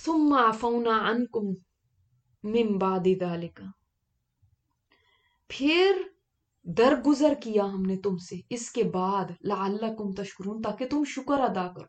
ثم عفونا عنکم من بعد ذلک، پھر درگزر کیا ہم نے تم سے اس کے بعد، لعلکم تشکرون، تاکہ تم شکر ادا کرو۔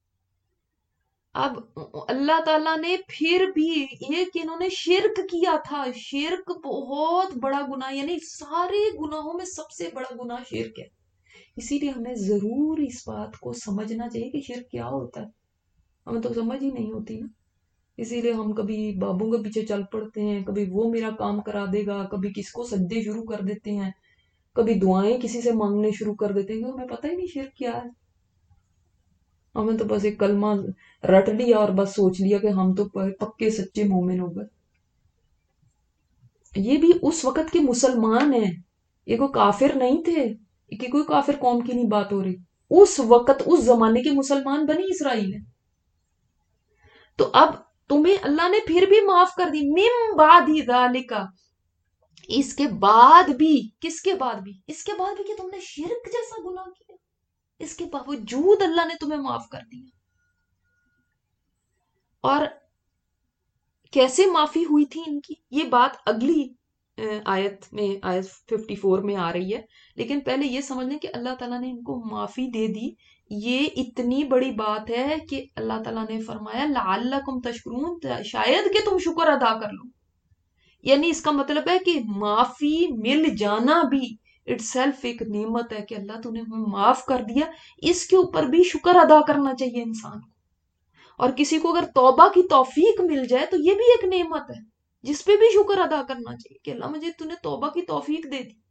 اب اللہ تعالیٰ نے پھر بھی یہ کہ انہوں نے شرک کیا تھا، شرک بہت بڑا گناہ، یعنی سارے گناہوں میں سب سے بڑا گناہ شرک ہے۔ اسی لیے ہمیں ضرور اس بات کو سمجھنا چاہیے کہ شرک کیا ہوتا ہے، ہمیں تو سمجھ ہی نہیں ہوتی نا، اسی لیے ہم کبھی بابوں کے پیچھے چل پڑتے ہیں، کبھی وہ میرا کام کرا دے گا، کبھی کس کو سجدے شروع کر دیتے ہیں، کبھی دعائیں کسی سے مانگنے شروع کر دیتے ہیں، کہ ہمیں پتہ ہی نہیں شرک کیا ہے۔ ہمیں تو بس ایک کلمہ رٹ لیا اور بس سوچ لیا کہ ہم تو پکے سچے مومن ہو گئے۔ یہ بھی اس وقت کے مسلمان ہیں، یہ کوئی کافر نہیں تھے، کہ کوئی کافر قوم کی نہیں بات ہو رہی، اس وقت اس زمانے کے مسلمان بنی اسرائیل ہیں۔ تو اب تمہیں اللہ نے پھر بھی معاف کر دی، من بعد ذالک، اس کے بعد بھی، کس کے بعد بھی؟ اس کے بعد بھی کہ تم نے شرک جیسا گناہ کیا، اس کے باوجود اللہ نے تمہیں معاف کر دیا۔ اور کیسے معافی ہوئی تھی ان کی، یہ بات اگلی آیت میں، آیت 54 میں آ رہی ہے، لیکن پہلے یہ سمجھ لیں کہ اللہ تعالیٰ نے ان کو معافی دے دی، یہ اتنی بڑی بات ہے کہ اللہ تعالیٰ نے فرمایا لعلکم تشکرون، شاید کہ تم شکر ادا کر لو۔ یعنی اس کا مطلب ہے کہ معافی مل جانا بھی اٹ سیلف ایک نعمت ہے، کہ اللہ تو نے ہمیں معاف کر دیا، اس کے اوپر بھی شکر ادا کرنا چاہیے انسان کو۔ اور کسی کو اگر توبہ کی توفیق مل جائے تو یہ بھی ایک نعمت ہے جس پہ بھی شکر ادا کرنا چاہیے، کہ اللہ مجھے تو نے توبہ کی توفیق دے دی۔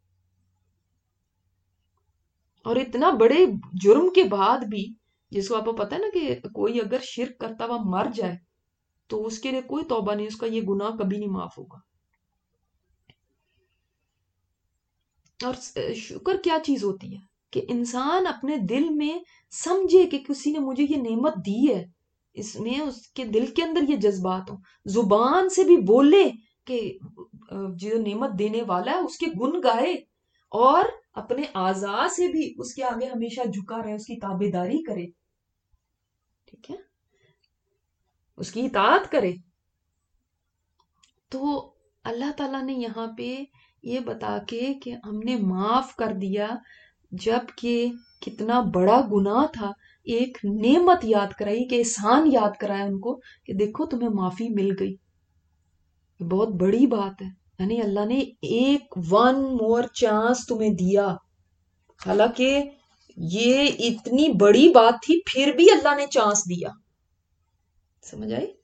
اور اتنا بڑے جرم کے بعد بھی، جس کو آپ کو پتا ہے نا کہ کوئی اگر شرک کرتا ہوا مر جائے تو اس کے لیے کوئی توبہ نہیں، اس کا یہ گناہ کبھی نہیں معاف ہوگا۔ اور شکر کیا چیز ہوتی ہے کہ انسان اپنے دل میں سمجھے کہ کسی نے مجھے یہ نعمت دی ہے، اس میں اس کے دل کے اندر یہ جذبات ہوں، زبان سے بھی بولے کہ جو نعمت دینے والا ہے اس کے گن گائے، اور اپنے اعضاء سے بھی اس کے آگے ہمیشہ جھکا رہے، اس کی تابعداری کرے، ٹھیک ہے، اس کی اطاعت کرے۔ تو اللہ تعالیٰ نے یہاں پہ یہ بتا کے کہ ہم نے معاف کر دیا، جب کہ کتنا بڑا گناہ تھا، ایک نعمت یاد کرائی، کہ احسان یاد کرایا ان کو کہ دیکھو تمہیں معافی مل گئی، یہ بہت بڑی بات ہے۔ یعنی اللہ نے ایک ون مور چانس تمہیں دیا، حالانکہ یہ اتنی بڑی بات تھی پھر بھی اللہ نے چانس دیا، سمجھ آئی؟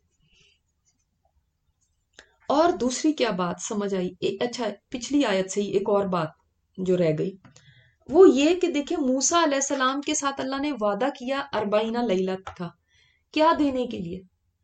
اور دوسری کیا بات سمجھ آئی؟ اچھا، پچھلی آیت سے ہی ایک اور بات جو رہ گئی، وہ یہ کہ دیکھیں موسیٰ علیہ السلام کے ساتھ اللہ نے وعدہ کیا 40 لیلت کا، کیا دینے کے لیے؟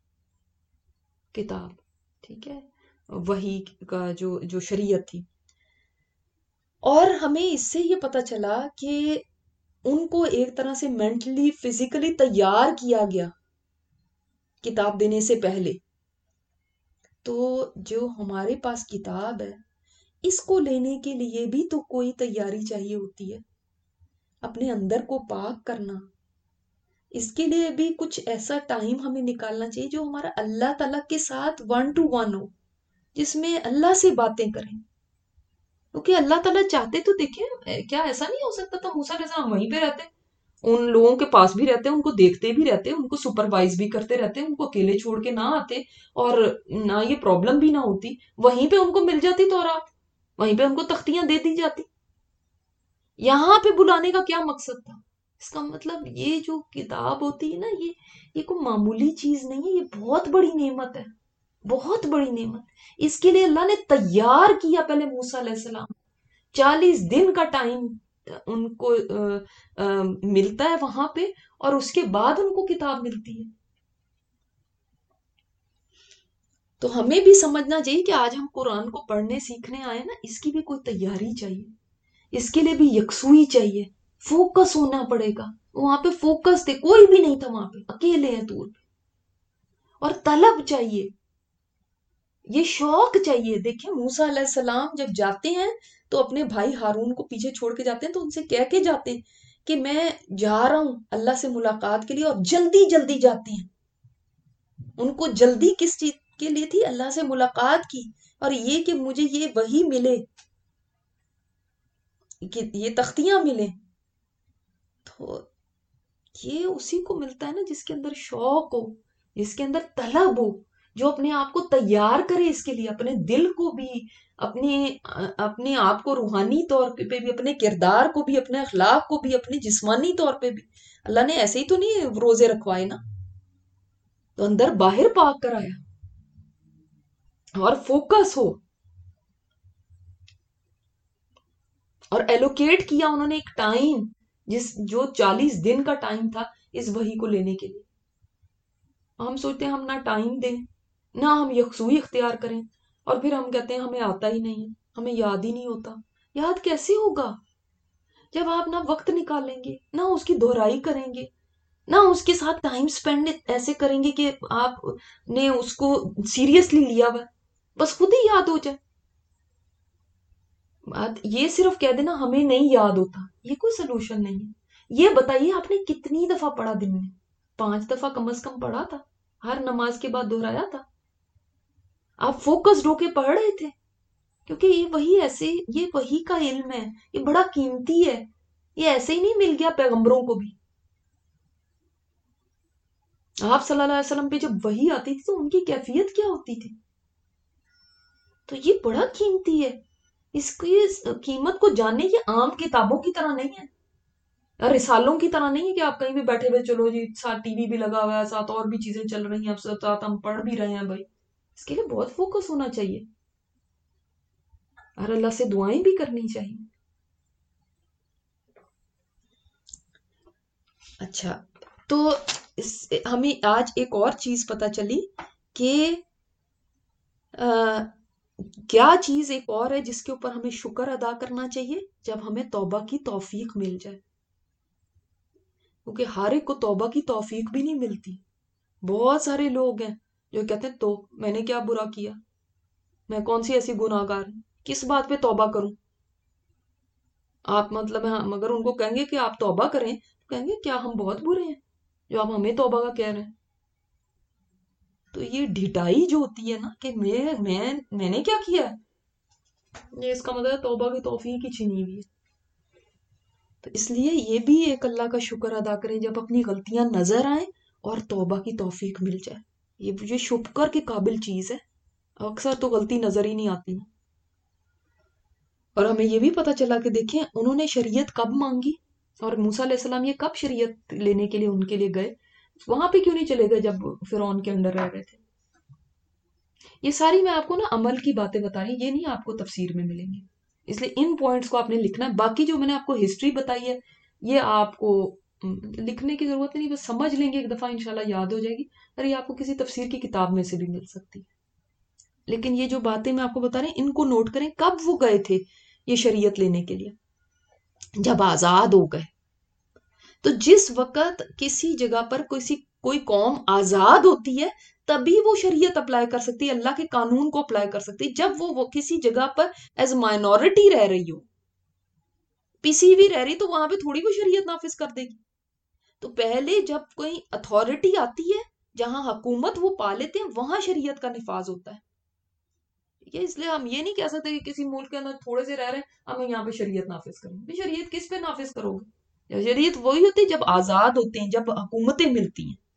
کتاب، ٹھیک ہے، وحی کا جو شریعت تھی۔ اور ہمیں اس سے یہ پتا چلا کہ ان کو ایک طرح سے مینٹلی فزیکلی تیار کیا گیا کتاب دینے سے پہلے۔ تو جو ہمارے پاس کتاب ہے، اس کو لینے کے لیے بھی تو کوئی تیاری چاہیے ہوتی ہے، اپنے اندر کو پاک کرنا، اس کے لیے بھی کچھ ایسا ٹائم ہمیں نکالنا چاہیے جو ہمارا اللہ تعالیٰ کے ساتھ 1 to 1 ہو، جس میں اللہ سے باتیں کریں، کیونکہ اللہ تعالیٰ چاہتے تو دیکھیں، کیا ایسا نہیں ہو سکتا تھا موسیٰ علیہ السلام وہیں پہ رہتے، ان لوگوں کے پاس بھی رہتے، ان کو دیکھتے بھی رہتے، ان کو سپروائز بھی کرتے رہتے، ان کو اکیلے چھوڑ کے نہ آتے، اور نہ یہ پرابلم بھی نہ ہوتی، وہیں پہ ان کو مل جاتی تورات، وہیں پہ ان کو تختیاں دے دی جاتی۔ یہاں پہ بلانے کا کیا مقصد تھا؟ اس کا مطلب یہ جو کتاب ہوتی ہے نا، یہ کوئی معمولی چیز نہیں ہے، یہ بہت بڑی نعمت ہے، بہت بڑی نعمت۔ اس کے لیے اللہ نے تیار کیا پہلے موسیٰ علیہ السلام، 40 دن کا ٹائم ان کو ملتا ہے وہاں پہ، اور اس کے بعد ان کو کتاب ملتی ہے۔ تو ہمیں بھی سمجھنا چاہیے کہ آج ہم قرآن کو پڑھنے سیکھنے آئے نا، اس کی بھی کوئی تیاری چاہیے، اس کے لیے بھی یکسوئی چاہیے، فوکس ہونا پڑے گا۔ وہاں پہ فوکس تھے، کوئی بھی نہیں تھا وہاں پہ، اکیلے ہیں طور پہ، اور طلب چاہیے، یہ شوق چاہیے۔ دیکھیں موسیٰ علیہ السلام جب جاتے ہیں تو اپنے بھائی ہارون کو پیچھے چھوڑ کے جاتے ہیں، تو ان سے کہہ کے جاتے ہیں کہ میں جا رہا ہوں اللہ سے ملاقات کے لیے، اور جلدی جلدی جاتے ہیں، ان کو جلدی کس چیز کے لیے تھی؟ اللہ سے ملاقات کی، اور یہ کہ مجھے یہ وحی ملے، کہ یہ تختیاں ملیں. تو یہ اسی کو ملتا ہے نا جس کے اندر شوق ہو، جس کے اندر طلب ہو، جو اپنے آپ کو تیار کرے اس کے لیے، اپنے دل کو بھی، اپنے اپنے آپ کو روحانی طور پہ بھی، اپنے کردار کو بھی، اپنے اخلاق کو بھی، اپنے جسمانی طور پہ بھی. اللہ نے ایسے ہی تو نہیں روزے رکھوائے نا، تو اندر باہر پاک کرایا اور فوکس ہو، اور ایلوکیٹ کیا انہوں نے ایک ٹائم، جو 40 دن کا ٹائم تھا اس وحی کو لینے کے لیے. ہم سوچتے ہیں ہم نہ ٹائم دیں، نہ ہم یکسوئی اختیار کریں، اور پھر ہم کہتے ہیں ہمیں آتا ہی نہیں ہے، ہمیں یاد ہی نہیں ہوتا. یاد کیسے ہوگا جب آپ نہ وقت نکالیں گے، نہ اس کی دہرائی کریں گے، نہ اس کے ساتھ ٹائم سپینڈ ایسے کریں گے کہ آپ نے اس کو سیریسلی لیا ہوا، بس خود ہی یاد ہو جائے. بات یہ صرف کہہ دینا ہمیں نہیں یاد ہوتا، یہ کوئی سلوشن نہیں ہے. یہ بتائیے آپ نے کتنی دفعہ پڑھا دن میں؟ 5 دفعہ کم از کم پڑھا تھا، ہر نماز کے بعد دہرایا تھا. آپ فوکسڈ ہو کے پڑھ رہے تھے، کیونکہ یہ وہی ایسے، یہ وہی کا علم ہے، یہ بڑا قیمتی ہے، یہ ایسے ہی نہیں مل گیا پیغمبروں کو بھی. آپ صلی اللہ علیہ وسلم پہ جب وہی آتی تھی تو ان کی کیفیت کیا ہوتی تھی؟ تو یہ بڑا قیمتی ہے. اس کی قیمت کو جاننے، یہ عام کتابوں کی طرح نہیں ہے، رسالوں کی طرح نہیں ہے کہ آپ کہیں بھی بیٹھے ہوئے چلو جی ساتھ ٹی وی بھی لگا ہوا ہے، ساتھ اور بھی چیزیں چل رہی ہیں، اب ساتھ ہم پڑھ بھی رہے ہیں. بھائی اس کے لیے بہت فوکس ہونا چاہیے، اور اللہ سے دعائیں بھی کرنی چاہیے. اچھا، تو ہمیں آج ایک اور چیز پتا چلی کہ کیا چیز ایک اور ہے جس کے اوپر ہمیں شکر ادا کرنا چاہیے جب ہمیں توبہ کی توفیق مل جائے. کیونکہ ہر ایک کو توبہ کی توفیق بھی نہیں ملتی. بہت سارے لوگ ہیں جو کہتے ہیں تو میں نے کیا برا کیا، میں کون سی ایسی گناہگار ہوں، کس بات پہ توبہ کروں. آپ مطلب مگر ان کو کہیں گے کہ آپ توبہ کریں، کہیں گے کیا ہم بہت برے ہیں جو آپ ہمیں توبہ کا کہہ رہے ہیں. تو یہ ڈھٹائی جو ہوتی ہے نا کہ میں نے کیا کیا ہے، یہ اس کا مطلب توبہ کی توفیق ہی چھینی ہوئی ہے. تو اس لیے یہ بھی ایک اللہ کا شکر ادا کریں جب اپنی غلطیاں نظر آئیں اور توبہ کی توفیق مل جائے. یہ شکر کے قابل چیز ہے. اکثر تو غلطی نظر ہی نہیں آتی. اور ہمیں یہ بھی پتا چلا کہ دیکھیں انہوں نے شریعت کب مانگی، اور موسیٰ علیہ السلام یہ کب شریعت لینے کے لیے ان کے لیے گئے، وہاں پہ کیوں نہیں چلے گئے جب فرعون کے انڈر رہ رہے تھے. یہ ساری میں آپ کو نا عمل کی باتیں بتا رہی، یہ نہیں آپ کو تفسیر میں ملیں گی. اس لیے ان پوائنٹس کو آپ نے لکھنا ہے. باقی جو میں نے آپ کو ہسٹری بتائی ہے یہ آپ کو لکھنے کی ضرورت نہیں، بس سمجھ لیں گے ایک دفعہ انشاءاللہ یاد ہو جائے گی، اور یہ آپ کو کسی تفسیر کی کتاب میں سے بھی مل سکتی ہے. لیکن یہ جو باتیں میں آپ کو بتا رہی ان کو نوٹ کریں. کب وہ گئے تھے یہ شریعت لینے کے لیے؟ جب آزاد ہو گئے. تو جس وقت کسی جگہ پر کوئی قوم آزاد ہوتی ہے تبھی وہ شریعت اپلائی کر سکتی ہے، اللہ کے قانون کو اپلائی کر سکتی ہے. جب وہ کسی جگہ پر ایز مائنورٹی رہ رہی ہو، پسی بھی رہ رہی، تو وہاں پہ تھوڑی وہ شریعت نافذ کر دے گی. تو پہلے جب کوئی اتھارٹی آتی ہے جہاں حکومت وہ پا لیتے ہیں وہاں شریعت کا نفاذ ہوتا ہے. اس لیے ہم یہ نہیں کہہ سکتے کہ کسی ملک کے اندر تھوڑے سے رہ رہے ہیں ہم یہاں پہ شریعت نافذ کریں گے. شریعت کس پہ نافذ کرو گے؟ شریعت وہی ہوتی ہے جب آزاد ہوتے ہیں، جب حکومتیں ملتی ہیں.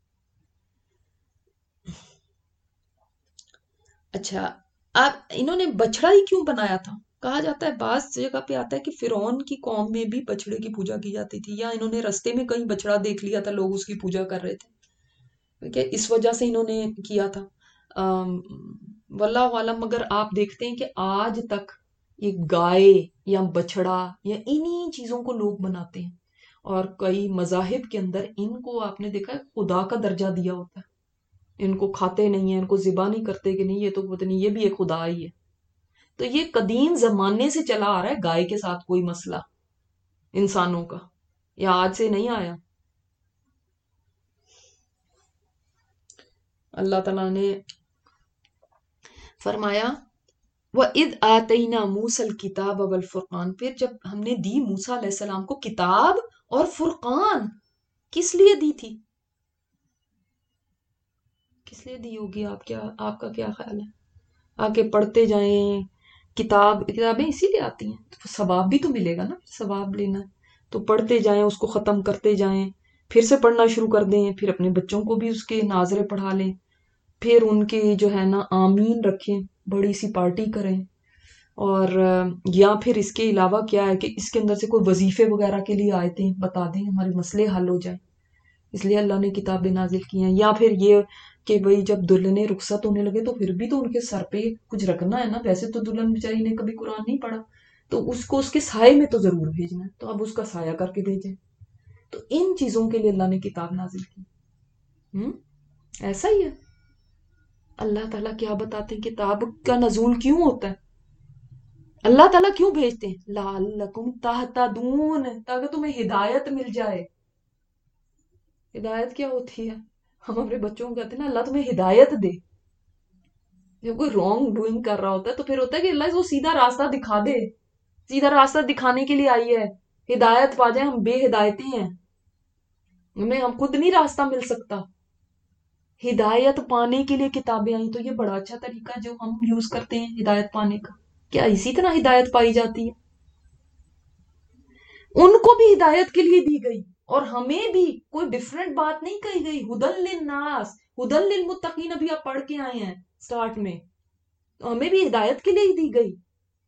اچھا، انہوں نے بچڑا ہی کیوں بنایا تھا؟ کہا جاتا ہے بعض جگہ پہ آتا ہے کہ فرعون کی قوم میں بھی بچڑے کی پوجا کی جاتی تھی، یا انہوں نے رستے میں کہیں بچڑا دیکھ لیا تھا، لوگ اس کی پوجا کر رہے تھے، اس وجہ سے انہوں نے کیا تھا. واللہ عالم. مگر آپ دیکھتے ہیں کہ آج تک یہ گائے یا بچڑا یا انہی چیزوں کو لوگ بناتے ہیں، اور کئی مذاہب کے اندر ان کو آپ نے دیکھا ہے خدا کا درجہ دیا ہوتا ہے. ان کو کھاتے نہیں ہیں، ان کو ذبح نہیں کرتے کہ نہیں یہ تو پتہ نہیں یہ بھی ایک خدا ہی ہے. تو یہ قدیم زمانے سے چلا آ رہا ہے گائے کے ساتھ کوئی مسئلہ انسانوں کا، یا آج سے نہیں آیا. اللہ تعالیٰ نے فرمایا وَإِذْ آتَيْنَا مُوسَى الْكِتَابَ وَالْفُرْقَانَ. پھر جب ہم نے دی موسیٰ علیہ السلام کو کتاب اور فرقان، کس لیے دی تھی؟ کس لیے دی ہوگی؟ آپ کا کیا خیال ہے؟ آگے پڑھتے جائیں، کتابیں اسی لیے آتی ہیں تو ثواب بھی تو ملے گا نا، ثواب لینا تو پڑھتے جائیں، اس کو ختم کرتے جائیں، پھر سے پڑھنا شروع کر دیں، پھر اپنے بچوں کو بھی اس کے ناظرے پڑھا لیں، پھر ان کی جو ہے نا آمین رکھیں، بڑی سی پارٹی کریں، اور یا پھر اس کے علاوہ کیا ہے کہ اس کے اندر سے کوئی وظیفے وغیرہ کے لیے آیتیں بتا دیں، ہمارے مسئلے حل ہو جائیں، اس لیے اللہ نے کتابیں نازل کی ہیں۔ یا پھر یہ کہ بھئی جب دلہنیں رخصت ہونے لگے تو پھر بھی تو ان کے سر پہ کچھ رکھنا ہے نا، ویسے تو دلہن بیچاری نے کبھی قرآن نہیں پڑھا تو اس کو اس کے سائے میں تو ضرور بھیجنا ہے، تو اب اس کا سایہ کر کے بھیجیں۔ تو ان چیزوں کے لیے اللہ نے کتاب نازل کی۔ ایسا ہی ہے، اللہ تعالیٰ کیا بتاتے ہیں کتاب کا نزول کیوں ہوتا ہے، اللہ تعالیٰ کیوں بھیجتے ہیں؟ لعلکم تہتدون، تاکہ تمہیں ہدایت مل جائے۔ ہدایت کیا ہوتی ہے؟ ہم اپنے بچوں کو کہتے ہیں نا اللہ تمہیں ہدایت دے، جب کوئی رانگ ڈوئنگ کر رہا ہوتا ہے تو پھر ہوتا ہے کہ اللہ اس کو سیدھا راستہ دکھا دے، سیدھا راستہ دکھانے کے لیے آئی ہے، ہدایت پا جائیں، ہم بے ہدایتی ہیں، ہم خود نہیں راستہ مل سکتا، ہدایت پانے کے لیے کتابیں آئیں، تو یہ بڑا اچھا طریقہ جو ہم یوز کرتے ہیں ہدایت پانے کا۔ کیا اسی طرح ہدایت پائی جاتی ہے؟ ان کو بھی ہدایت کے لیے دی گئی اور ہمیں بھی کوئی ڈیفرنٹ بات نہیں کہی گئی۔ ہدن للناس، ہدن للمتقین، ابھی آپ پڑھ کے آئے ہیں سٹارٹ میں، تو ہمیں بھی ہدایت کے لیے ہی دی گئی،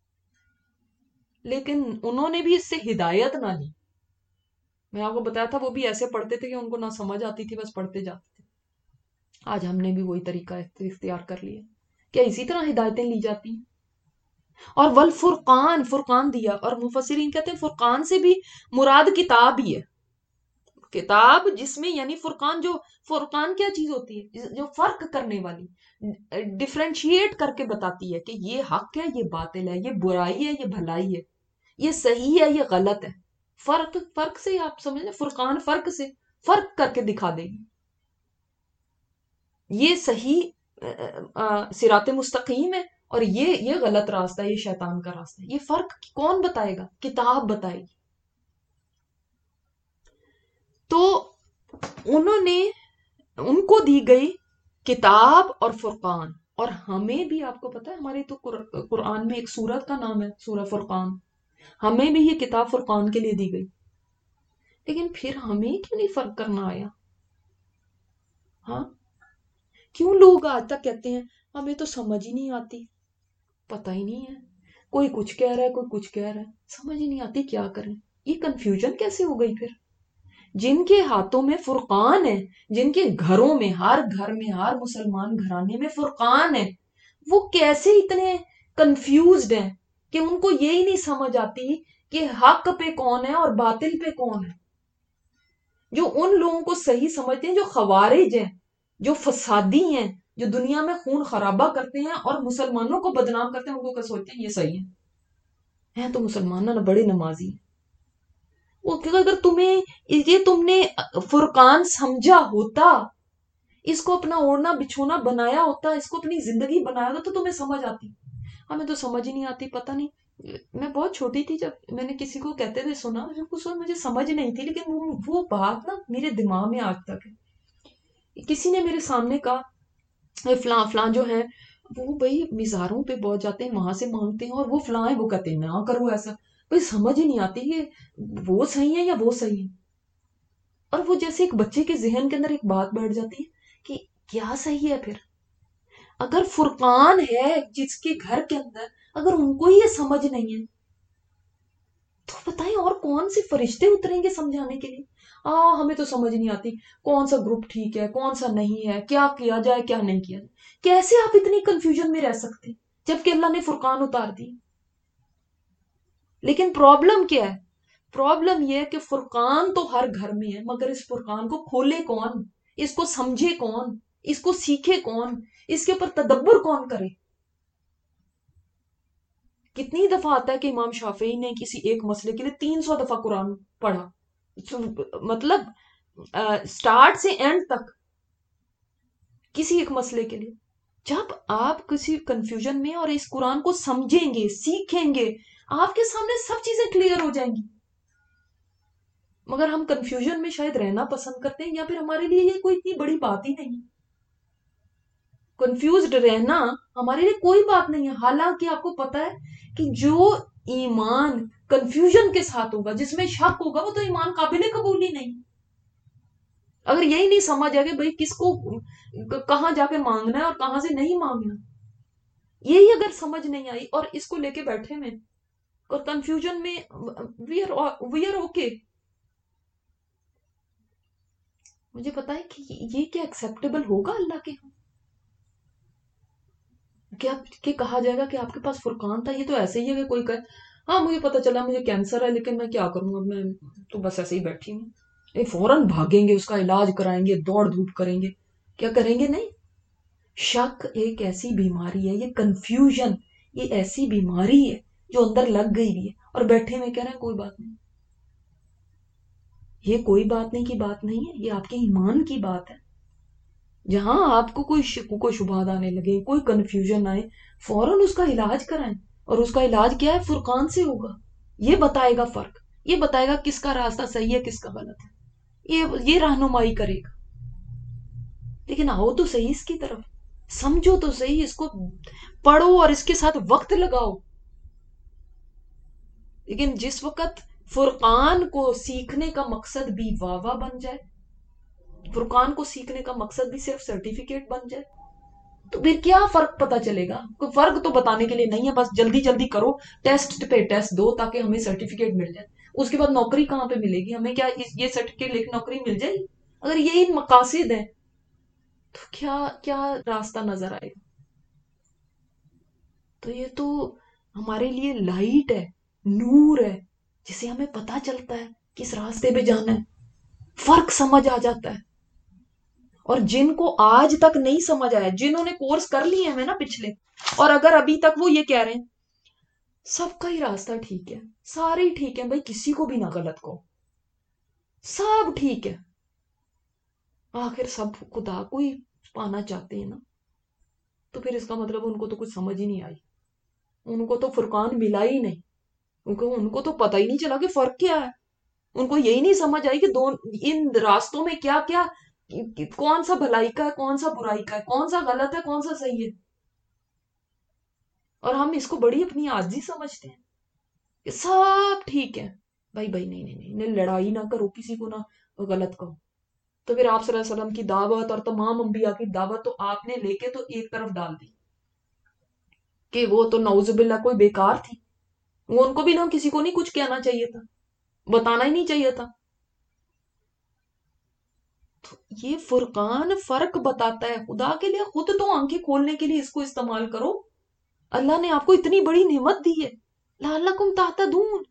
لیکن انہوں نے بھی اس سے ہدایت نہ لی۔ میں آپ کو بتایا تھا وہ بھی ایسے پڑھتے تھے کہ ان کو نہ سمجھ آتی تھی، بس پڑھتے جاتے تھے۔ آج ہم نے بھی وہی طریقہ اختیار کر لیا۔ کیا اسی طرح ہدایتیں لی جاتی ہیں؟ اور والفرقان، فرقان دیا، اور مفسرین کہتے ہیں فرقان سے بھی مراد کتاب ہی ہے، کتاب جس میں یعنی فرقان کیا چیز ہوتی ہے؟ جو فرق کرنے والی، ڈفرینشیٹ کر کے بتاتی ہے کہ یہ حق ہے، یہ باطل ہے، یہ برائی ہے، یہ بھلائی ہے، یہ صحیح ہے، یہ غلط ہے۔ فرق سے آپ سمجھ لیں، فرقان فرق سے فرق کر کے دکھا دے گی، یہ صحیح صراط مستقیم ہے اور یہ غلط راستہ ہے، یہ شیطان کا راستہ ہے۔ یہ فرق کون بتائے گا؟ کتاب بتائے گی۔ تو انہوں نے، ان کو دی گئی کتاب اور فرقان، اور ہمیں بھی، آپ کو پتا ہے ہماری تو قرآن میں ایک سورت کا نام ہے سورہ فرقان، ہمیں بھی یہ کتاب فرقان کے لیے دی گئی، لیکن پھر ہمیں کیوں نہیں فرق کرنا آیا؟ ہاں، کیوں لوگ آج تک کہتے ہیں ہمیں تو سمجھ ہی نہیں آتی، پتہ ہی نہیں ہے، کوئی کچھ کہہ رہا ہے، کوئی کچھ کہہ رہا ہے، سمجھ ہی نہیں آتی کیا کریں؟ یہ کنفیوژن کیسے ہو گئی پھر؟ جن کے ہاتھوں میں فرقان ہے، جن کے گھروں میں، ہر گھر میں، ہر مسلمان گھرانے میں فرقان ہے، وہ کیسے اتنے کنفیوزڈ ہیں کہ ان کو یہی نہیں سمجھ آتی کہ حق پہ کون ہے اور باطل پہ کون ہے؟ جو ان لوگوں کو صحیح سمجھتے ہیں، جو خوارج ہیں، جو فسادی ہیں، جو دنیا میں خون خرابہ کرتے ہیں اور مسلمانوں کو بدنام کرتے ہیں، ان کو کیا سوچتے ہیں یہ صحیح ہے تو مسلمان نہ بڑے نمازی ہیں۔ وہ کہ اگر تم نے فرقان سمجھا ہوتا، اس کو اپنا اوڑھنا بچھونا بنایا ہوتا، اس کو اپنی زندگی بنایا ہوتا تو تمہیں سمجھ آتی۔ ہمیں تو سمجھ ہی نہیں آتی، پتہ نہیں، میں بہت چھوٹی تھی جب میں نے کسی کو کہتے ہوئے سنا، مجھے سمجھ نہیں تھی، لیکن وہ بات نا میرے دماغ میں آج تک ہے۔ کسی نے میرے سامنے کہا فلاں فلاں جو ہے وہ بھائی مزاروں پہ بہت جاتے ہیں، وہاں سے مانگتے ہیں، اور وہ فلاں ہے، وہ کہتے ہیں نہ کرو ایسا، بھائی سمجھ ہی نہیں آتی کہ وہ صحیح ہے یا وہ صحیح ہے۔ اور وہ جیسے ایک بچے کے ذہن کے اندر ایک بات بیٹھ جاتی ہے کہ کیا صحیح ہے پھر؟ اگر فرقان ہے جس کے گھر کے اندر، اگر ان کو یہ سمجھ نہیں ہے تو بتائیں اور کون سے فرشتے اتریں گے سمجھانے کے لیے؟ ہمیں تو سمجھ نہیں آتی کون سا گروپ ٹھیک ہے، کون سا نہیں ہے، کیا کیا جائے، کیا نہیں کیا جائے۔ کیسے آپ اتنی کنفیوژن میں رہ سکتے جبکہ اللہ نے فرقان اتار دی؟ لیکن پرابلم کیا ہے؟ پرابلم یہ ہے کہ فرقان تو ہر گھر میں ہے، مگر اس فرقان کو کھولے کون، اس کو سمجھے کون، اس کو سیکھے کون، اس کے اوپر تدبر کون کرے؟ کتنی دفعہ آتا ہے کہ امام شافعی نے کسی ایک مسئلے کے لیے 300 دفعہ قرآن پڑھا، مطلب سٹارٹ سے اینڈ تک کسی ایک مسئلے کے لیے۔ جب آپ کسی کنفیوژن میں اور اس قرآن کو سمجھیں گے، سیکھیں گے، آپ کے سامنے سب چیزیں کلیئر ہو جائیں گی، مگر ہم کنفیوژن میں شاید رہنا پسند کرتے ہیں، یا پھر ہمارے لیے یہ کوئی اتنی بڑی بات ہی نہیں۔ کنفیوزڈ رہنا ہمارے لیے کوئی بات نہیں ہے. حالانکہ آپ کو پتا ہے کہ جو ایمان کنفیوژن کے ساتھ ہوگا، جس میں شک ہوگا، وہ تو ایمان قابل قبول ہی نہیں. اگر یہی نہیں سمجھ آئے کہ بھائی کس کو کہاں جا کے مانگنا ہے اور کہاں سے نہیں مانگنا، یہی اگر سمجھ نہیں آئی اور اس کو لے کے بیٹھے میں اور کنفیوژن میں وی آر اوکے. مجھے پتا ہے کہ یہ کیا ایکسیپٹیبل ہوگا اللہ کے ہاں؟ کہ کہا جائے گا کہ آپ کے پاس فرقان تھا. یہ تو ایسے ہی ہے کہ کوئی کہے ہاں مجھے پتا چلا مجھے کینسر ہے لیکن میں کیا کروں، اب میں تو بس ایسے ہی بیٹھی ہوں. یہ فوراً بھاگیں گے، اس کا علاج کرائیں گے، دوڑ دھوپ کریں گے. کیا کریں گے؟ نہیں. شک ایک ایسی بیماری ہے، یہ کنفیوژن یہ ایسی بیماری ہے جو اندر لگ گئی بھی ہے، اور بیٹھے میں کہہ رہے ہیں کوئی بات نہیں. یہ کوئی بات نہیں کی بات نہیں ہے، یہ آپ کے ایمان کی بات ہے. جہاں آپ کو کوئی شکوک و شبہات آنے لگے، کوئی کنفیوژن آئے، فوراً اس کا علاج کرائیں. اور اس کا علاج کیا ہے؟ فرقان سے ہوگا. یہ بتائے گا فرق، یہ بتائے گا کس کا راستہ صحیح ہے کس کا غلط ہے، یہ رہنمائی کرے گا. لیکن آؤ تو صحیح اس کی طرف، سمجھو تو صحیح، اس کو پڑھو اور اس کے ساتھ وقت لگاؤ. لیکن جس وقت فرقان کو سیکھنے کا مقصد بھی واہ واہ بن جائے، فرقان کو سیکھنے کا مقصد بھی صرف سرٹیفکیٹ بن جائے، تو پھر کیا فرق پتا چلے گا؟ کوئی فرق تو بتانے کے لیے نہیں ہے، بس جلدی جلدی کرو، ٹیسٹ پہ ٹیسٹ دو تاکہ ہمیں سرٹیفکیٹ مل جائے. اس کے بعد نوکری کہاں پہ ملے گی ہمیں؟ کیا یہ سرٹیفکیٹ لے کے نوکری مل جائے گی؟ اگر یہی مقاصد ہیں تو کیا کیا راستہ نظر آئے گا؟ تو یہ تو ہمارے لیے لائٹ ہے، نور ہے، جسے ہمیں پتا چلتا ہے کس راستے پہ جانا ہے، فرق سمجھ آ جاتا ہے. اور جن کو آج تک نہیں سمجھ آیا، جنہوں نے کورس کر لیے ہیں نا پچھلے، اور اگر ابھی تک وہ یہ کہہ رہے ہیں سب کا ہی راستہ ٹھیک ہے، سارے ہی ٹھیک ہے بھائی، کسی کو بھی نہ غلط کو، سب ٹھیک ہے، آخر سب خدا کو ہی پانا چاہتے ہیں نا، تو پھر اس کا مطلب ان کو تو کچھ سمجھ ہی نہیں آئی، ان کو تو فرقان ملا ہی نہیں، کیونکہ ان کو تو پتہ ہی نہیں چلا کہ فرق کیا ہے. ان کو یہی نہیں سمجھ آئی کہ ان راستوں میں کیا کیا، کون سا بھلائی کا ہے کون سا برائی کا ہے، کون سا غلط ہے کون سا صحیح ہے. اور ہم اس کو بڑی اپنی عاجزی سمجھتے ہیں کہ سب ٹھیک ہے. بھائی بھائی نہیں نہیں نہیں، لڑائی نہ کرو، کسی کو نہ غلط کہو. تو پھر آپ صلی اللہ علیہ وسلم کی دعوت اور تمام انبیاء کی دعوت تو آپ نے لے کے تو ایک طرف ڈال دی کہ وہ تو نعوذ باللہ کوئی بیکار تھی، وہ ان کو بھی نہ کسی کو نہیں کچھ کہنا چاہیے تھا، بتانا ہی نہیں چاہیے تھا. تو یہ فرقان فرق بتاتا ہے. خدا کے لیے خود تو آنکھیں کھولنے کے لیے اس کو استعمال کرو. اللہ نے آپ کو اتنی بڑی نعمت دی ہے، لعلکم تہتدون.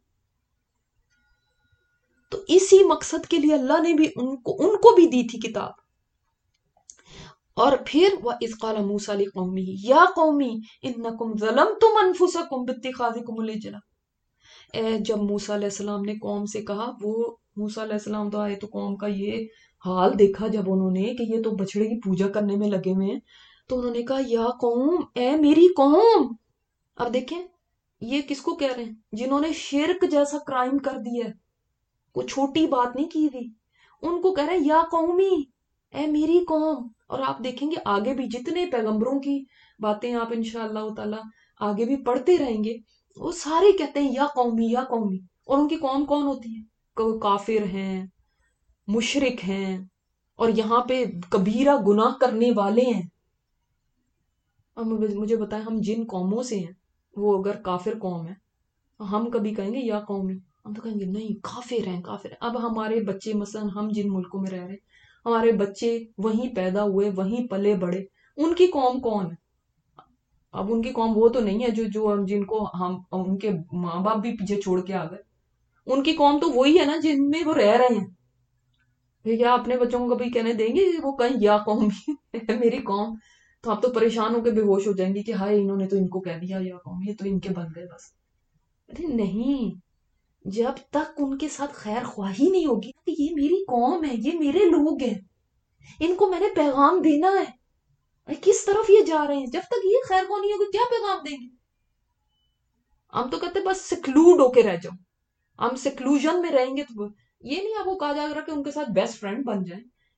تو اسی مقصد کے لیے اللہ نے بھی ان کو بھی دی تھی کتاب. اور پھر وَإِذْ قَالَ مُوسَىٰ لِقَوْمِهِ يَا قَوْمِ إِنَّكُمْ ظَلَمْتُمْ أَنفُسَكُمْ بِاتِّخَاذِكُمُ الْعِجْلَ. جب موسیٰ علیہ السلام نے قوم سے کہا، وہ موسیٰ علیہ السلام تو آئے تو قوم کا یہ حال دیکھا جب انہوں نے کہ یہ تو بچڑے کی پوجا کرنے میں لگے ہوئے ہیں، تو انہوں نے کہا یا قوم، اے میری قوم. اب دیکھیں یہ کس کو کہہ رہے ہیں؟ جنہوں نے شرک جیسا کرائم کر دیا ہے، کوئی چھوٹی بات نہیں کی تھی، ان کو کہہ رہے ہیں یا قومی، اے میری قوم. اور آپ دیکھیں گے آگے بھی جتنے پیغمبروں کی باتیں آپ انشاءاللہ تعالی آگے بھی پڑھتے رہیں گے، وہ سارے کہتے ہیں یا قومی یا قومی. اور ان کی قوم کون ہوتی ہے؟ کوئی کافر ہیں، مشرک ہیں، اور یہاں پہ کبیرہ گناہ کرنے والے ہیں. اور مجھے بتائیں ہم جن قوموں سے ہیں وہ اگر کافر قوم ہے، ہم کبھی کہیں گے یا قومی؟ ہم تو کہیں گے نہیں، کافر ہیں کافر ہیں. اب ہمارے بچے مثلا ہم جن ملکوں میں رہ رہے ہیں، ہمارے بچے وہیں پیدا ہوئے وہیں پلے بڑے، ان کی قوم کون ہے؟ اب ان کی قوم وہ تو نہیں ہے جو جن کو ہم ان کے ماں باپ بھی پیچھے چھوڑ کے آ گئے. ان کی قوم تو وہی ہے نا جن میں وہ رہ رہے ہیں. پھر کیا اپنے بچوں کو کبھی کہنے دیں گے وہ کہیں یا قوم میری قوم؟ تو آپ تو پریشان ہو کے بے ہوش ہو جائیں گے کہ ہائے انہوں نے تو ان کو کہہ دیا یا قوم، یہ تو ان کے بن گئے بس. ارے نہیں، جب تک ان کے ساتھ خیر خواہی نہیں ہوگی کہ یہ میری قوم ہے، یہ میرے لوگ ہیں، ان کو میں نے پیغام دینا ہے، کس طرف یہ جا رہے ہیں، جب تک یہ خیر خواہ نہیں ہوگی کیا پیغام دیں گے؟ ہم تو کہتے ہیں بس سیکلوڈ ہو کے رہ جاؤ، ہم سیکلوژن میں رہیں گے. تو یہ نہیں آپ کو کہا جا رہا کہ ان کے ساتھ بیسٹ فرینڈ بن جائیں،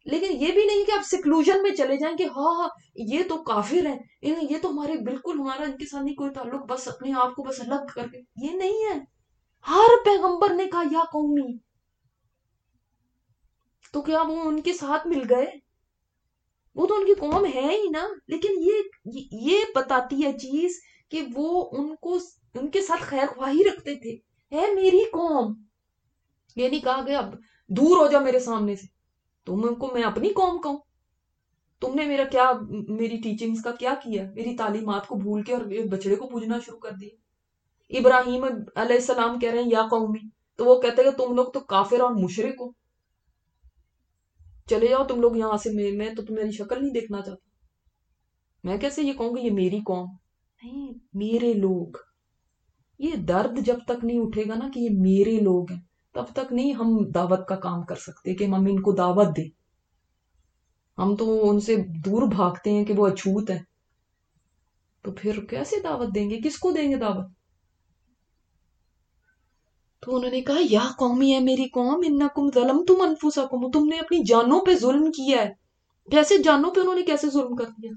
لیکن یہ بھی نہیں کہ آپ سیکلوژن میں چلے جائیں کہ ہاں ہاں یہ تو کافر ہیں، یہ تو ہمارے بالکل ہمارا ان کے ساتھ نہیں کوئی تعلق، بس اپنے آپ کو بس الگ کر کے، یہ نہیں ہے۔ ہر پیغمبر نے کہا یا قومی، تو کیا وہ ان کے ساتھ مل گئے؟ وہ تو ان کی قوم ہے ہی نا، لیکن یہ بتاتی ہے چیز کہ وہ ان کے ساتھ خیر خواہی رکھتے تھے، ہے میری قوم۔ یہ نہیں کہا کہ اب دور ہو جاؤ میرے سامنے سے، تم کو میں اپنی قوم کہوں، تم نے میرا کیا، میری ٹیچنگز کا کیا کیا، میری تعلیمات کو بھول کے اور بچڑے کو پوجنا شروع کر دیا۔ ابراہیم علیہ السلام کہہ رہے ہیں یا قومی، تو وہ کہتے ہیں کہ تم لوگ تو کافر اور مشرک ہو، چلے جاؤ تم لوگ یہاں سے، میں تو تمہاری شکل نہیں دیکھنا چاہتا۔ میں کیسے یہ کہوں کہ یہ میری قوم نہیں، میرے لوگ۔ یہ درد جب تک نہیں اٹھے گا نا کہ یہ میرے لوگ ہیں، تب تک نہیں ہم دعوت کا کام کر سکتے کہ ہم ان کو دعوت دیں۔ ہم تو ان سے دور بھاگتے ہیں کہ وہ اچھوت ہیں، تو پھر کیسے دعوت دیں گے، کس کو دیں گے دعوت؟ تو انہوں نے کہا یا قومی، ہے میری قوم، انکم ظلمتم انفسکم، تم نے اپنی جانوں پہ ظلم کیا ہے۔ جیسے جانوں پہ انہوں نے کیسے ظلم کر دیا؟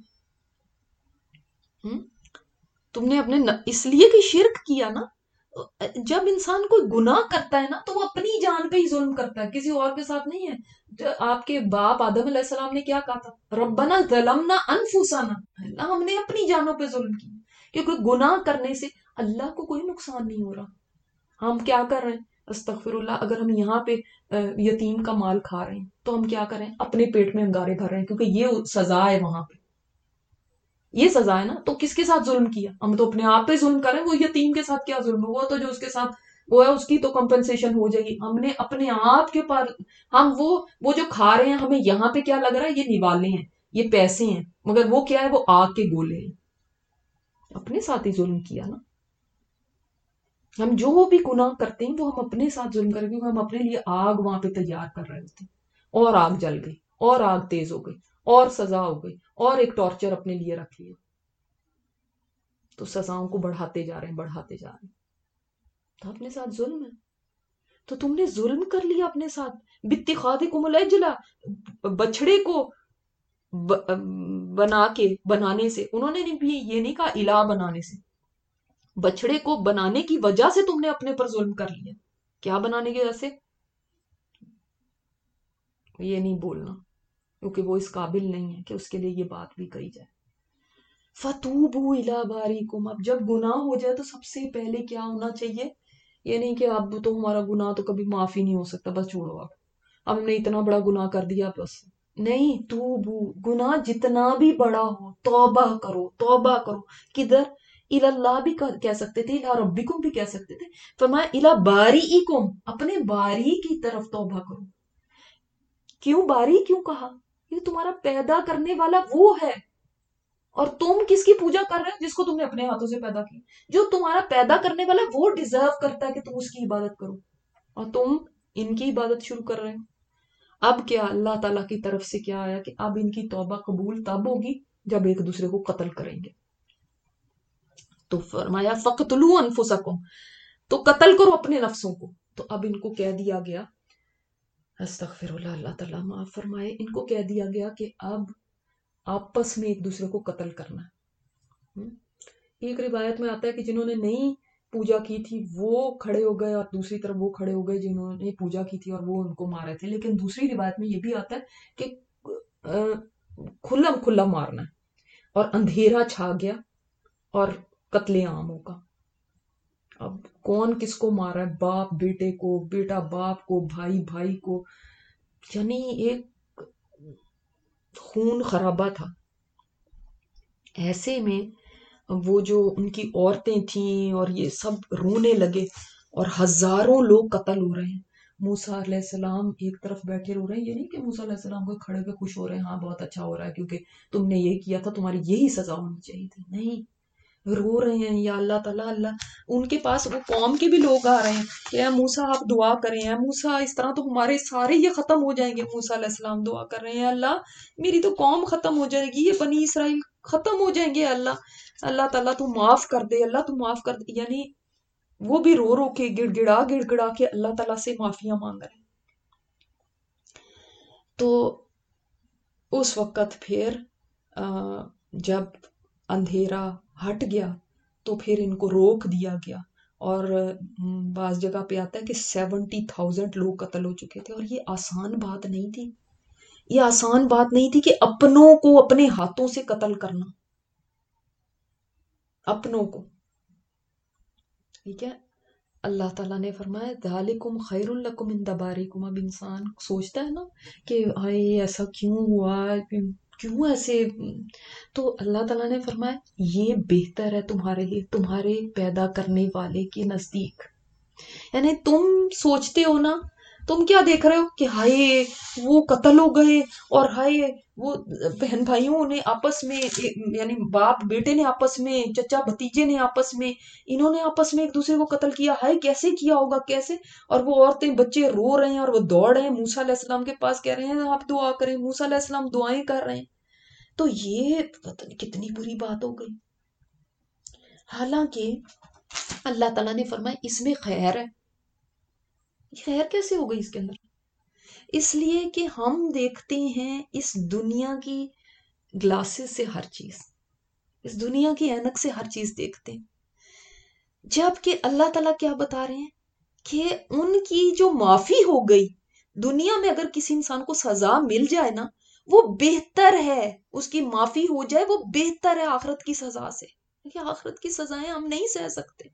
تم نے اپنے اس لیے کہ شرک کیا نا۔ جب انسان کوئی گناہ کرتا ہے نا تو وہ اپنی جان پہ ہی ظلم کرتا ہے، کسی اور کے ساتھ نہیں ہے۔ آپ کے باپ آدم علیہ السلام نے کیا کہا تھا؟ ربنا ظلمنا انفسنا، اللہ ہم نے اپنی جانوں پہ ظلم کیا، کیونکہ گناہ کرنے سے اللہ کو کوئی نقصان نہیں ہو رہا۔ ہم کیا کر رہے ہیں؟ استغفر اللہ، اگر ہم یہاں پہ یتیم کا مال کھا رہے ہیں تو ہم کیا کریں؟ اپنے پیٹ میں انگارے بھر رہے ہیں، کیونکہ یہ سزا ہے وہاں پہ، یہ سزا ہے نا۔ تو کس کے ساتھ ظلم کیا؟ ہم تو اپنے آپ پہ ظلم کریں، وہ یتیم کے ساتھ کیا ظلم ہوا؟ تو جو اس کے ساتھ وہ ہے اس کی تو کمپنسیشن ہو جائے گی۔ ہم نے اپنے آپ کے پر ہم وہ جو کھا رہے ہیں، ہمیں یہاں پہ کیا لگ رہا ہے؟ یہ نوالے ہیں، یہ پیسے ہیں، مگر وہ کیا ہے؟ وہ آگ کے گولے ہیں۔ اپنے ساتھ ہی ظلم کیا نا۔ ہم جو بھی گناہ کرتے ہیں وہ ہم اپنے ساتھ ظلم کریں، کیونکہ ہم اپنے لیے آگ وہاں پہ تیار کر رہے ہوتے ہیں، اور آگ جل گئی، اور آگ تیز ہو گئی، اور سزا ہو گئی، اور ایک ٹارچر اپنے لیے رکھ لیا، تو سزاؤں کو بڑھاتے جا رہے ہیں، بڑھاتے جا رہے ہیں۔ تو اپنے ساتھ ظلم ہے، تو تم نے ظلم کر لیا اپنے ساتھ۔ باتخاذکم العجل، بچڑے کو بنانے سے، انہوں نے بھی یہ نہیں کہا الہ بنانے سے، بچڑے کو بنانے کی وجہ سے تم نے اپنے پر ظلم کر لیا۔ کیا بنانے کی وجہ سے؟ یہ نہیں بولنا، کیونکہ وہ اس قابل نہیں ہے کہ اس کے لیے یہ بات بھی کہی جائے۔ فَتُوبُوا إِلَىٰ بَارِئِكُمْ، اب جب گناہ ہو جائے تو سب سے پہلے کیا ہونا چاہیے؟ یہ نہیں کہ اب تو ہمارا گناہ تو کبھی معاف ہی نہیں ہو سکتا، بس چھوڑو، اب ہم نے اتنا بڑا گناہ کر دیا بس۔ نہیں، توبو، گناہ جتنا بھی بڑا ہو توبہ کرو، توبہ کرو۔ کدھر؟ الی اللہ بھی کہہ سکتے تھے، الی ربکم بھی کہہ سکتے تھے، فرمایا الی بارئکم، اپنے باری کی طرف توبہ کرو۔ کیوں باری کیوں کہا؟ یہ تمہارا پیدا کرنے والا وہ ہے، اور تم کس کی پوجا کر رہے ہو؟ جس کو تم نے اپنے ہاتھوں سے پیدا کیا۔ جو تمہارا پیدا کرنے والا وہ ڈیزرو کرتا ہے کہ تم اس کی عبادت کرو، اور تم ان کی عبادت شروع کر رہے ہو۔ اب کیا اللہ تعالیٰ کی طرف سے کیا آیا کہ اب ان کی توبہ قبول تب ہوگی جب ایک دوسرے کو قتل کریں گے۔ تو فرمایا فَقْتُلُوا أَنفُسَكُمْ، تو قتل کرو اپنے نفسوں کو۔ تو اب ان کو کہہ دیا گیا، استغفر اللہ، اللہ تعالیٰ معاف فرمائے، ان کو کہہ دیا گیا کہ اب آپس میں ایک دوسرے کو قتل کرنا ہے۔ ایک روایت میں آتا ہے کہ جنہوں نے نہیں پوجا کی تھی وہ کھڑے ہو گئے، اور دوسری طرف وہ کھڑے ہو گئے جنہوں نے پوجا کی تھی اور وہ ان کو مارے تھے۔ لیکن دوسری روایت میں یہ بھی آتا ہے کہ کھلم کھلا مارنا ہے، اور اندھیرا چھا گیا اور قتل عام ہوگا۔ اب کون کس کو مارا ہے؟ باپ بیٹے کو، بیٹا باپ کو، بھائی بھائی کو، یعنی ایک خون خرابہ تھا۔ ایسے میں وہ جو ان کی عورتیں تھیں اور یہ سب رونے لگے، اور ہزاروں لوگ قتل ہو رہے ہیں۔ موسیٰ علیہ السلام ایک طرف بیٹھے رو رہے ہیں، یہ نہیں کہ موسیٰ علیہ السلام کو کھڑے کے خوش ہو رہے ہیں، ہاں بہت اچھا ہو رہا ہے کیونکہ تم نے یہ کیا تھا، تمہاری یہی سزا ہونی چاہیے تھی۔ نہیں، رو رہے ہیں یا اللہ تعالیٰ، اللہ ان کے پاس وہ قوم کے بھی لوگ آ رہے ہیں کہ اے موسیٰ آپ دعا کریں، اے موسیٰ اس طرح تو ہمارے سارے یہ ختم ہو جائیں گے۔ موسیٰ علیہ السلام دعا کر رہے ہیں، اللہ میری تو قوم ختم ہو جائے گی، یہ بنی اسرائیل ختم ہو جائیں گے، اللہ تعالیٰ تو معاف کر دے، اللہ تو معاف کر دے۔ یعنی وہ بھی رو رو کے گڑ گڑا کے اللہ تعالیٰ سے معافیاں مانگ رہے ہیں۔ تو اس وقت پھر جب اندھیرا ہٹ گیا تو پھر ان کو روک دیا گیا، اور بعض جگہ پہ آتا ہے کہ 70,000 لوگ قتل ہو چکے تھے، اور یہ آسان بات نہیں تھی، یہ آسان بات نہیں تھی کہ اپنوں کو اپنے ہاتھوں سے قتل کرنا، اپنوں کو، ٹھیک ہے۔ اللہ تعالیٰ نے فرمایا ذالکم خیر لکم عند بارئکم۔ اب انسان سوچتا ہے نا کہ ہائے ایسا کیوں ہوا، کیوں ایسے، تو اللہ تعالیٰ نے فرمایا یہ بہتر ہے تمہارے لیے، تمہارے پیدا کرنے والے کے نزدیک۔ یعنی تم سوچتے ہو نا، تم کیا دیکھ رہے ہو کہ ہائے وہ قتل ہو گئے، اور ہائے وہ بہن بھائیوں نے آپس میں، یعنی باپ بیٹے نے آپس میں، چچا بھتیجے نے آپس میں، انہوں نے آپس میں ایک دوسرے کو قتل کیا، ہائے کیسے کیا ہوگا، کیسے، اور وہ عورتیں بچے رو رہے ہیں اور وہ دوڑ رہے ہیں موسیٰ علیہ السلام کے پاس، کہہ رہے ہیں آپ دعا کریں، موسیٰ علیہ السلام دعائیں کر رہے ہیں۔ تو یہ پتہ نہیں کتنی بری بات ہو گئی، حالانکہ اللہ تعالیٰ نے فرمایا اس میں خیر ہے۔ خیر کیسے ہو گئی اس کے اندر؟ اس لیے کہ ہم دیکھتے ہیں اس دنیا کی گلاسز سے ہر چیز، اس دنیا کی اینک سے ہر چیز دیکھتے ہیں، جبکہ اللہ تعالیٰ کیا بتا رہے ہیں کہ ان کی جو معافی ہو گئی دنیا میں، اگر کسی انسان کو سزا مل جائے نا وہ بہتر ہے، اس کی معافی ہو جائے وہ بہتر ہے آخرت کی سزا سے، کیونکہ آخرت کی سزائیں ہم نہیں سہ سکتے۔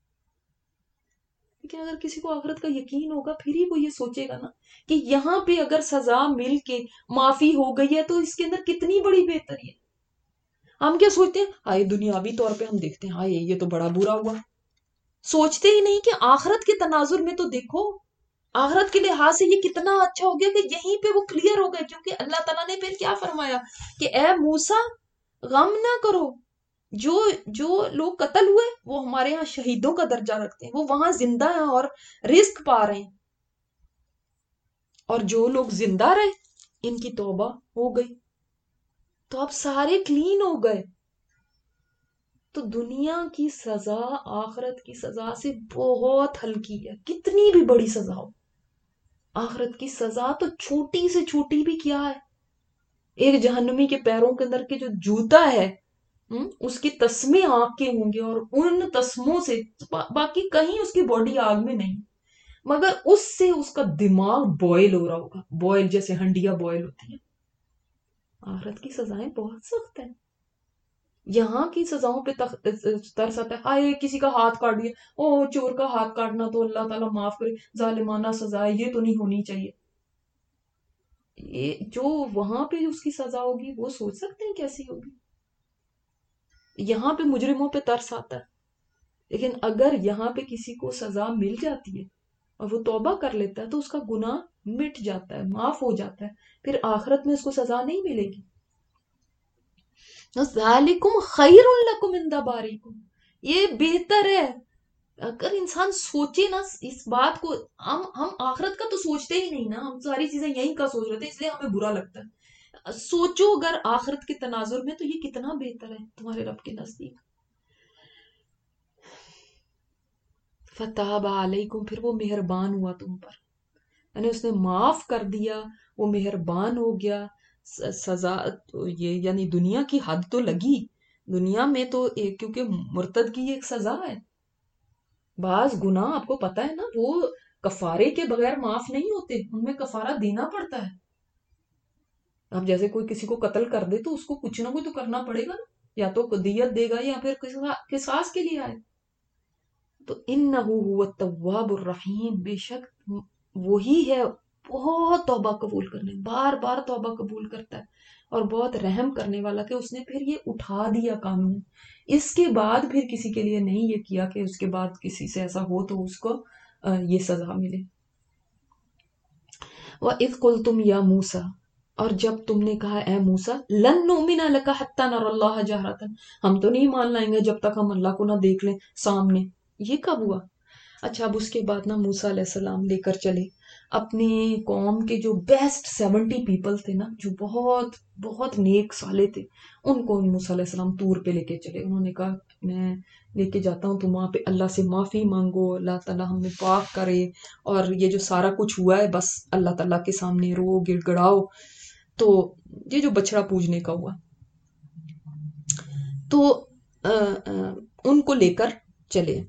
لیکن اگر کسی کو آخرت کا یقین ہوگا پھر ہی وہ یہ سوچے گا نا کہ یہاں پہ اگر سزا مل کے معافی ہو گئی ہے تو اس کے اندر کتنی بڑی بہتری ہے۔ ہم کیا سوچتے ہیں، ہائے دنیاوی طور پہ ہم دیکھتے ہیں ہائے یہ تو بڑا برا ہوا، سوچتے ہی نہیں کہ آخرت کے تناظر میں تو دیکھو، آخرت کے لحاظ سے یہ کتنا اچھا ہو گیا کہ یہیں پہ وہ کلیئر ہو گئے، کیونکہ اللہ تعالیٰ نے پھر کیا فرمایا کہ اے موسیٰ غم نہ کرو، جو لوگ قتل ہوئے وہ ہمارے ہاں شہیدوں کا درجہ رکھتے ہیں، وہ وہاں زندہ ہیں اور رزق پا رہے ہیں، اور جو لوگ زندہ رہے ان کی توبہ ہو گئی، تو اب سارے کلین ہو گئے۔ تو دنیا کی سزا آخرت کی سزا سے بہت ہلکی ہے، کتنی بھی بڑی سزا ہو، آخرت کی سزا تو چھوٹی سے چھوٹی بھی کیا ہے، ایک جہنمی کے پیروں کے اندر کے جو جوتا ہے اس کی تسمے آگ کے ہوں گے، اور ان تسموں سے باقی کہیں اس کی باڈی آگ میں نہیں، مگر اس سے اس کا دماغ بوائل ہو رہا ہوگا، بوائل جیسے ہنڈیاں بوائل ہوتی ہیں۔ آخرت کی سزائیں بہت سخت ہیں، یہاں کی سزاؤں پہ ترس آتا ہے، ہائے کسی کا ہاتھ کاٹ دیا، او چور کا ہاتھ کاٹنا تو اللہ تعالیٰ معاف کرے، ظالمانہ سزا ہے، یہ تو نہیں ہونی چاہیے۔ یہ جو وہاں پہ اس کی سزا ہوگی وہ سوچ سکتے ہیں کیسی ہوگی۔ یہاں پہ مجرموں پہ ترس آتا ہے، لیکن اگر یہاں پہ کسی کو سزا مل جاتی ہے اور وہ توبہ کر لیتا ہے تو اس کا گناہ مٹ جاتا ہے، معاف ہو جاتا ہے، پھر آخرت میں اس کو سزا نہیں ملے گی۔ ذالکم خیر لکم عند بارئکم، یہ بہتر ہے۔ اگر انسان سوچے نا اس بات کو، ہم آخرت کا تو سوچتے ہی نہیں نا، ہم ساری چیزیں یہیں کا سوچ رہے تھے، اس لیے ہمیں برا لگتا ہے۔ سوچو اگر آخرت کے تناظر میں تو یہ کتنا بہتر ہے تمہارے رب کے نزدیک۔ فتاب علیکم، پھر وہ مہربان ہوا تم پر، یعنی اس نے معاف کر دیا، وہ مہربان ہو گیا۔ سزا یہ یعنی دنیا کی حد تو لگی، دنیا میں تو ایک، کیونکہ مرتد کی ایک سزا ہے، بعض گناہ آپ کو پتا ہے نا وہ کفارے کے بغیر معاف نہیں ہوتے، ان میں کفارہ دینا پڑتا ہے۔ اب جیسے کوئی کسی کو قتل کر دے تو اس کو کچھ نہ کچھ تو کرنا پڑے گا نا، یا تو دیت دے گا یا پھر قصاص کے لیے آئے۔ تو انہ هو التواب الرحیم، بے شک وہی ہے بہت توبہ قبول کرنے، بار بار توبہ قبول کرتا ہے اور بہت رحم کرنے والا، کہ اس نے پھر یہ اٹھا دیا قانون، اس کے بعد پھر کسی کے لیے نہیں یہ کیا کہ اس کے بعد کسی سے ایسا ہو تو اس کو یہ سزا ملے۔ وَإِذْ قُلْتُمْ يَا مُوسَىٰ، اور جب تم نے کہا اے موسیٰ، لن نؤمن لک حتی نری اللہ جہرۃ، ہم تو نہیں مان لائیں گے جب تک ہم اللہ کو نہ دیکھ لیں سامنے۔ یہ کب ہوا؟ اچھا اب اس کے بعد نا موسیٰ علیہ السلام لے کر چلے اپنے قوم کے جو بیسٹ 70 پیپل تھے نا، جو بہت بہت نیک صالح تھے، ان کو موسیٰ علیہ السلام طور پہ لے کے چلے۔ انہوں نے کہا میں لے کے جاتا ہوں، تم وہاں پہ اللہ سے معافی مانگو، اللہ تعالیٰ ہمیں پاک کرے، اور یہ جو سارا کچھ ہوا ہے بس اللہ تعالیٰ کے سامنے رو گڑ گڑاؤ۔ تو یہ جو بچڑا پوجنے کا ہوا، تو ان کو لے کر چلے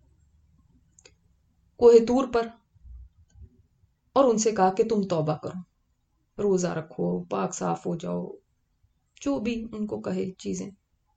کوہ طور پر، اور ان سے کہا کہ تم توبہ کرو، روزہ رکھو، پاک صاف ہو جاؤ، جو بھی ان کو کہے چیزیں.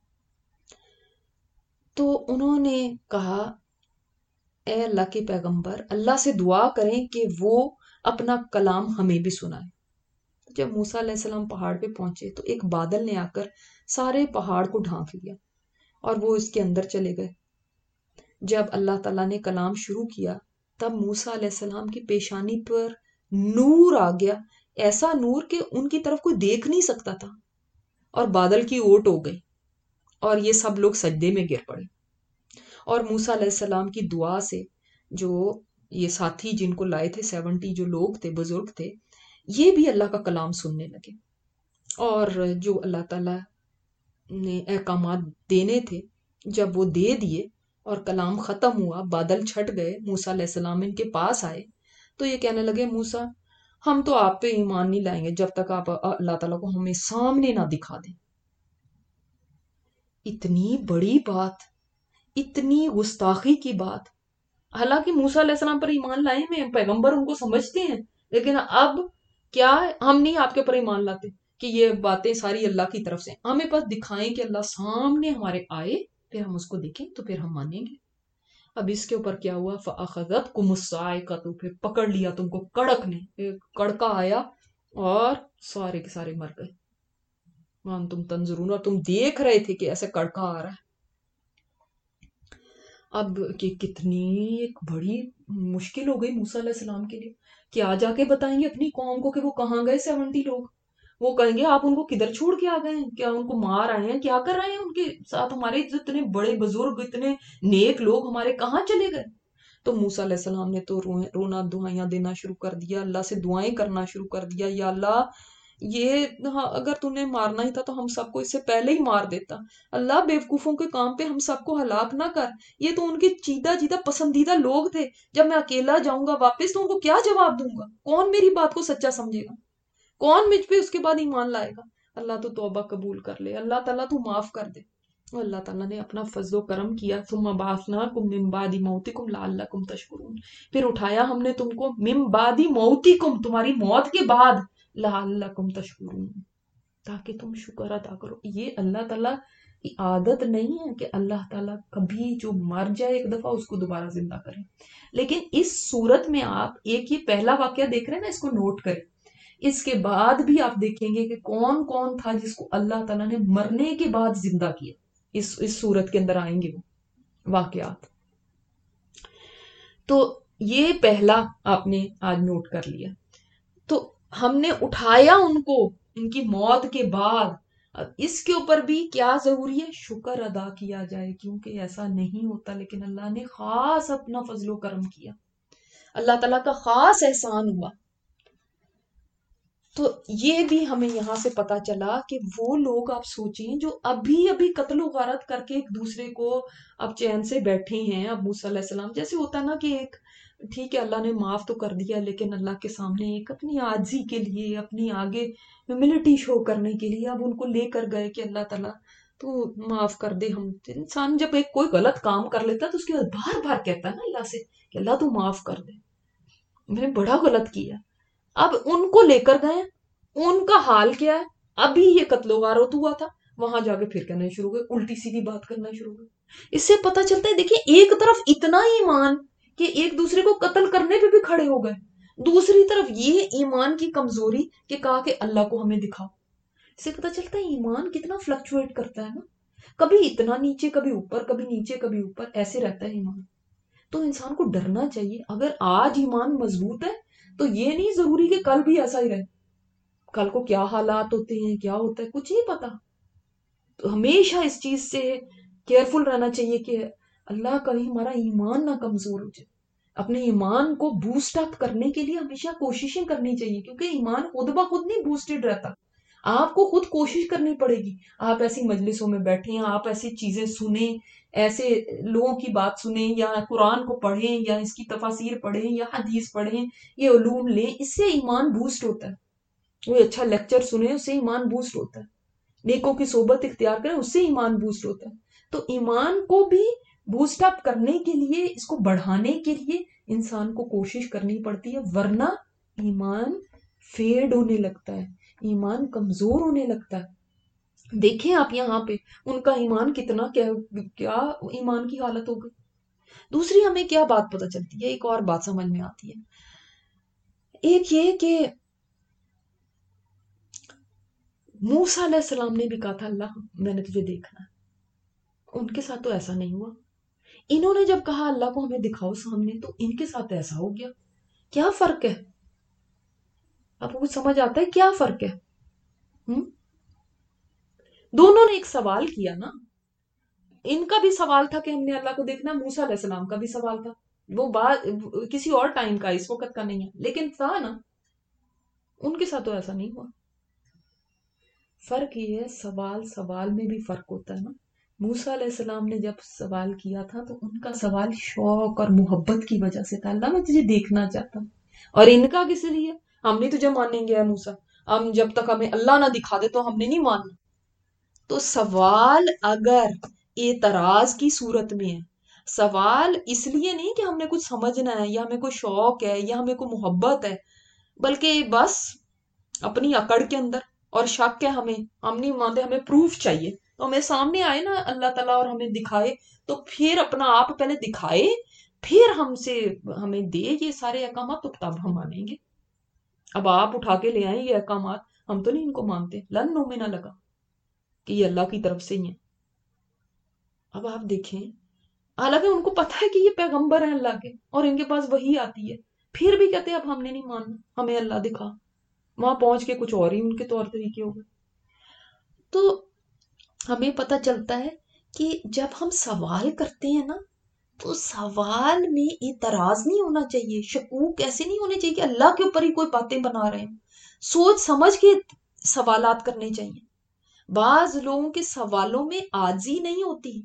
تو انہوں نے کہا اے اللہ کے پیغمبر، اللہ سے دعا کریں کہ وہ اپنا کلام ہمیں بھی سنائے. جب موسیٰ علیہ السلام پہاڑ پہ پہنچے تو ایک بادل نے آ کر سارے پہاڑ کو ڈھانک لیا اور وہ اس کے اندر چلے گئے. جب اللہ تعالیٰ نے کلام شروع کیا تب موسیٰ علیہ السلام کی پیشانی پر نور آ گیا، ایسا نور کہ ان کی طرف کوئی دیکھ نہیں سکتا تھا، اور بادل کی اوٹ ہو گئی اور یہ سب لوگ سجدے میں گر پڑے. اور موسیٰ علیہ السلام کی دعا سے جو یہ ساتھی جن کو لائے تھے 70 جو لوگ تھے، بزرگ تھے، یہ بھی اللہ کا کلام سننے لگے. اور جو اللہ تعالیٰ نے احکامات دینے تھے جب وہ دے دیے اور کلام ختم ہوا، بادل چھٹ گئے، موسیٰ علیہ السلام ان کے پاس آئے تو یہ کہنے لگے موسیٰ ہم تو آپ پہ ایمان نہیں لائیں گے جب تک آپ اللہ تعالیٰ کو ہمیں سامنے نہ دکھا دیں. اتنی بڑی بات، اتنی گستاخی کی بات. حالانکہ موسیٰ علیہ السلام پر ایمان لائے ہیں، پیغمبر ان کو سمجھتے ہیں، لیکن اب کیا ہے، ہم نہیں آپ کے پر ایمان لاتے کہ یہ باتیں ساری اللہ کی طرف سے، ہمیں بس دکھائیں کہ اللہ سامنے ہمارے آئے، پھر ہم اس کو دیکھیں تو پھر ہم مانیں گے. اب اس کے اوپر کیا ہوا، فَأَخَذَتْكُمُ الصَّاعِقَةُ، پھر پکڑ لیا تم کو کڑک نے، ایک کڑکا آیا اور سارے کے سارے مر گئے. وَأَنْتُمْ تَنْظُرُونَ، اور تم دیکھ رہے تھے کہ ایسے کڑکا آ رہا ہے. اب کہ کتنی ایک بڑی مشکل ہو گئی موسیٰ علیہ السلام کے لیے. کیا جا کے بتائیں گے اپنی قوم کو کہ وہ کہاں گئے 70 لوگ؟ وہ کہیں گے آپ ان کو کدھر چھوڑ کے آ گئے ہیں؟ کیا ان کو مار آئے ہیں؟ کیا کر رہے ہیں ان کے ساتھ؟ ہمارے اتنے بڑے بزرگ، اتنے نیک لوگ ہمارے کہاں چلے گئے؟ تو موسیٰ علیہ السلام نے تو رونا دعائیاں دینا شروع کر دیا، اللہ سے دعائیں کرنا شروع کر دیا، یا اللہ یہ اگر تو نے مارنا ہی تھا تو ہم سب کو اس سے پہلے ہی مار دیتا. اللہ بیوقوفوں کے کام پہ ہم سب کو ہلاک نہ کر، یہ تو ان کے چیدہ جیدہ پسندیدہ لوگ تھے. جب میں اکیلا جاؤں گا واپس تو ان کو کیا جواب دوں گا؟ کون میری بات کو سچا سمجھے گا؟ کون مجھ پہ اس کے بعد ایمان لائے گا؟ اللہ تو توبہ قبول کر لے، اللہ تعالیٰ تو معاف کر دے. اور اللہ تعالیٰ نے اپنا فضل و کرم کیا. ثم بعثناکم من بعد موتکم لعلکم تشکرون، پھر اٹھایا ہم نے تم کو من بعد موتکم، تمہاری موت کے بعد، لعلکم تشکرون، تاکہ تم شکر ادا کرو. یہ اللہ تعالیٰ کی عادت نہیں ہے کہ اللہ تعالیٰ کبھی جو مر جائے ایک دفعہ اس کو دوبارہ زندہ کرے. لیکن اس صورت میں آپ ایک یہ پہلا واقعہ دیکھ رہے ہیں نا، اس کو نوٹ کریں. اس کے بعد بھی آپ دیکھیں گے کہ کون کون تھا جس کو اللہ تعالیٰ نے مرنے کے بعد زندہ کیا. اس صورت کے اندر آئیں گے وہ واقعات. تو یہ پہلا آپ نے آج نوٹ کر لیا. تو ہم نے اٹھایا ان کو ان کی موت کے بعد. اب اس کے اوپر بھی کیا ضروری ہے؟ شکر ادا کیا جائے، کیونکہ ایسا نہیں ہوتا، لیکن اللہ نے خاص اپنا فضل و کرم کیا، اللہ تعالیٰ کا خاص احسان ہوا. تو یہ بھی ہمیں یہاں سے پتا چلا کہ وہ لوگ آپ سوچیں جو ابھی قتل و غارت کر کے ایک دوسرے کو اب چین سے بیٹھے ہیں. اب موسیٰ علیہ السلام جیسے ہوتا نا کہ ایک ٹھیک ہے اللہ نے معاف تو کر دیا، لیکن اللہ کے سامنے ایک اپنی عاجزی کے لیے، اپنی آگے ہیوملٹی شو کرنے کے لیے اب ان کو لے کر گئے کہ اللہ تعالیٰ تو معاف کر دے. ہم انسان جب ایک کوئی غلط کام کر لیتا تو اس کے بعد بار بار کہتا ہے نا اللہ سے کہ اللہ تو معاف کر دے، میں نے بڑا غلط کیا. اب ان کو لے کر گئے، ان کا حال کیا ہے؟ ابھی یہ قتل و غارت ہوا تھا، وہاں جا کے پھر کہنا شروع ہوئے، الٹی سیدھی بات کرنا شروع ہوئے. اس سے پتہ چلتا ہے دیکھیں، ایک طرف اتنا ایمان کہ ایک دوسرے کو قتل کرنے پہ بھی کھڑے ہو گئے، دوسری طرف یہ ایمان کی کمزوری کہ کہا کہ اللہ کو ہمیں دکھاؤ. اس سے پتہ چلتا ہے ایمان کتنا فلکچویٹ کرتا ہے نا، کبھی اتنا نیچے کبھی اوپر، کبھی نیچے کبھی اوپر، ایسے رہتا ہے ایمان. تو انسان کو ڈرنا چاہیے. اگر آج ایمان مضبوط ہے تو یہ نہیں ضروری کہ کل بھی ایسا ہی رہے. کل کو کیا حالات ہوتے ہیں، کیا ہوتا ہے، کچھ نہیں پتا. تو ہمیشہ اس چیز سے کیئرفل رہنا چاہیے کہ اللہ کبھی ہمارا ایمان نہ کمزور ہو جائے. اپنے ایمان کو بوسٹ اپ کرنے کے لیے ہمیشہ کوششیں کرنی چاہیے، کیونکہ ایمان خود بخود نہیں بوسٹڈ رہتا، آپ کو خود کوشش کرنی پڑے گی. آپ ایسی مجلسوں میں بیٹھیں، آپ ایسی چیزیں سنیں، ایسے لوگوں کی بات سنیں، یا قرآن کو پڑھیں، یا اس کی تفاسیر پڑھیں، یا حدیث پڑھیں، یہ علوم لیں، اس سے ایمان بوسٹ ہوتا ہے. کوئی اچھا لیکچر سنے اس سے ایمان بوسٹ ہوتا ہے، نیکوں کی صحبت اختیار کریں اس سے ایمان بوسٹ ہوتا ہے. تو ایمان کو بھی بوسٹ اپ کرنے کے لیے، اس کو بڑھانے کے لیے انسان کو کوشش کرنی پڑتی ہے، ورنہ ایمان فیڈ ہونے لگتا ہے، ایمان کمزور ہونے لگتا ہے. دیکھیں آپ یہاں پہ ان کا ایمان کتنا کیا ایمان کی حالت ہو گئی. دوسری ہمیں کیا بات پتہ چلتی ہے، ایک اور بات سمجھ میں آتی ہے، ایک یہ کہ موسیٰ علیہ السلام نے بھی کہا تھا اللہ میں نے تجھے دیکھنا ہے، ان کے ساتھ تو ایسا نہیں ہوا. انہوں نے جب کہا اللہ کو ہمیں دکھاؤ سامنے، تو ان کے ساتھ ایسا ہو گیا. کیا فرق ہے؟ آپ کو کچھ سمجھ آتا ہے کیا فرق ہے؟ دونوں نے ایک سوال کیا نا. ان کا بھی سوال تھا کہ ہم نے اللہ کو دیکھنا، موسیٰ علیہ السلام کا بھی سوال تھا. وہ بات کسی اور ٹائم کا، اس وقت کا نہیں ہے، لیکن تھا نا. ان کے ساتھ تو ایسا نہیں ہوا. فرق یہ ہے سوال میں بھی فرق ہوتا ہے نا. موسیٰ علیہ السلام نے جب سوال کیا تھا تو ان کا سوال شوق اور محبت کی وجہ سے تھا، اللہ میں تجھے دیکھنا چاہتا ہوں. اور ان کا کس لیے؟ ہم نہیں تجھے مانیں گے اے موسیٰ، ہم جب تک ہمیں اللہ نہ دکھا دے تو ہم نے نہیں ماننا. تو سوال اگر اعتراض کی صورت میں ہے، سوال اس لیے نہیں کہ ہم نے کچھ سمجھنا ہے یا ہمیں کوئی شوق ہے یا ہمیں کوئی محبت ہے، بلکہ بس اپنی اکڑ کے اندر اور شک ہے، ہم نہیں مانتے، ہمیں پروف چاہیے. تو ہمیں سامنے آئے نا اللہ تعالیٰ اور ہمیں دکھائے، تو پھر اپنا آپ پہلے دکھائے، پھر ہمیں دے یہ سارے احکامات، تو تب ہم مانیں گے. اب آپ اٹھا کے لے آئیں یہ احکامات، ہم تو نہیں ان کو مانتے، لن نؤمن لک، کہ یہ اللہ کی طرف سے ہی ہیں. اب آپ دیکھیں، حالانکہ ان کو پتا ہے کہ یہ پیغمبر ہیں اللہ کے اور ان کے پاس وحی آتی ہے، پھر بھی کہتے ہیں اب ہم نے نہیں ماننا، ہمیں اللہ دکھا. وہاں پہنچ کے کچھ اور ہی ان کے طور طریقے ہو گئے. تو ہمیں پتہ چلتا ہے کہ جب ہم سوال کرتے ہیں نا، تو سوال میں اعتراض نہیں ہونا چاہیے، شکوک ایسے نہیں ہونے چاہیے کہ اللہ کے اوپر ہی کوئی باتیں بنا رہے ہیں. سوچ سمجھ کے سوالات کرنے چاہیے. بعض لوگوں کے سوالوں میں عاجزی نہیں ہوتی،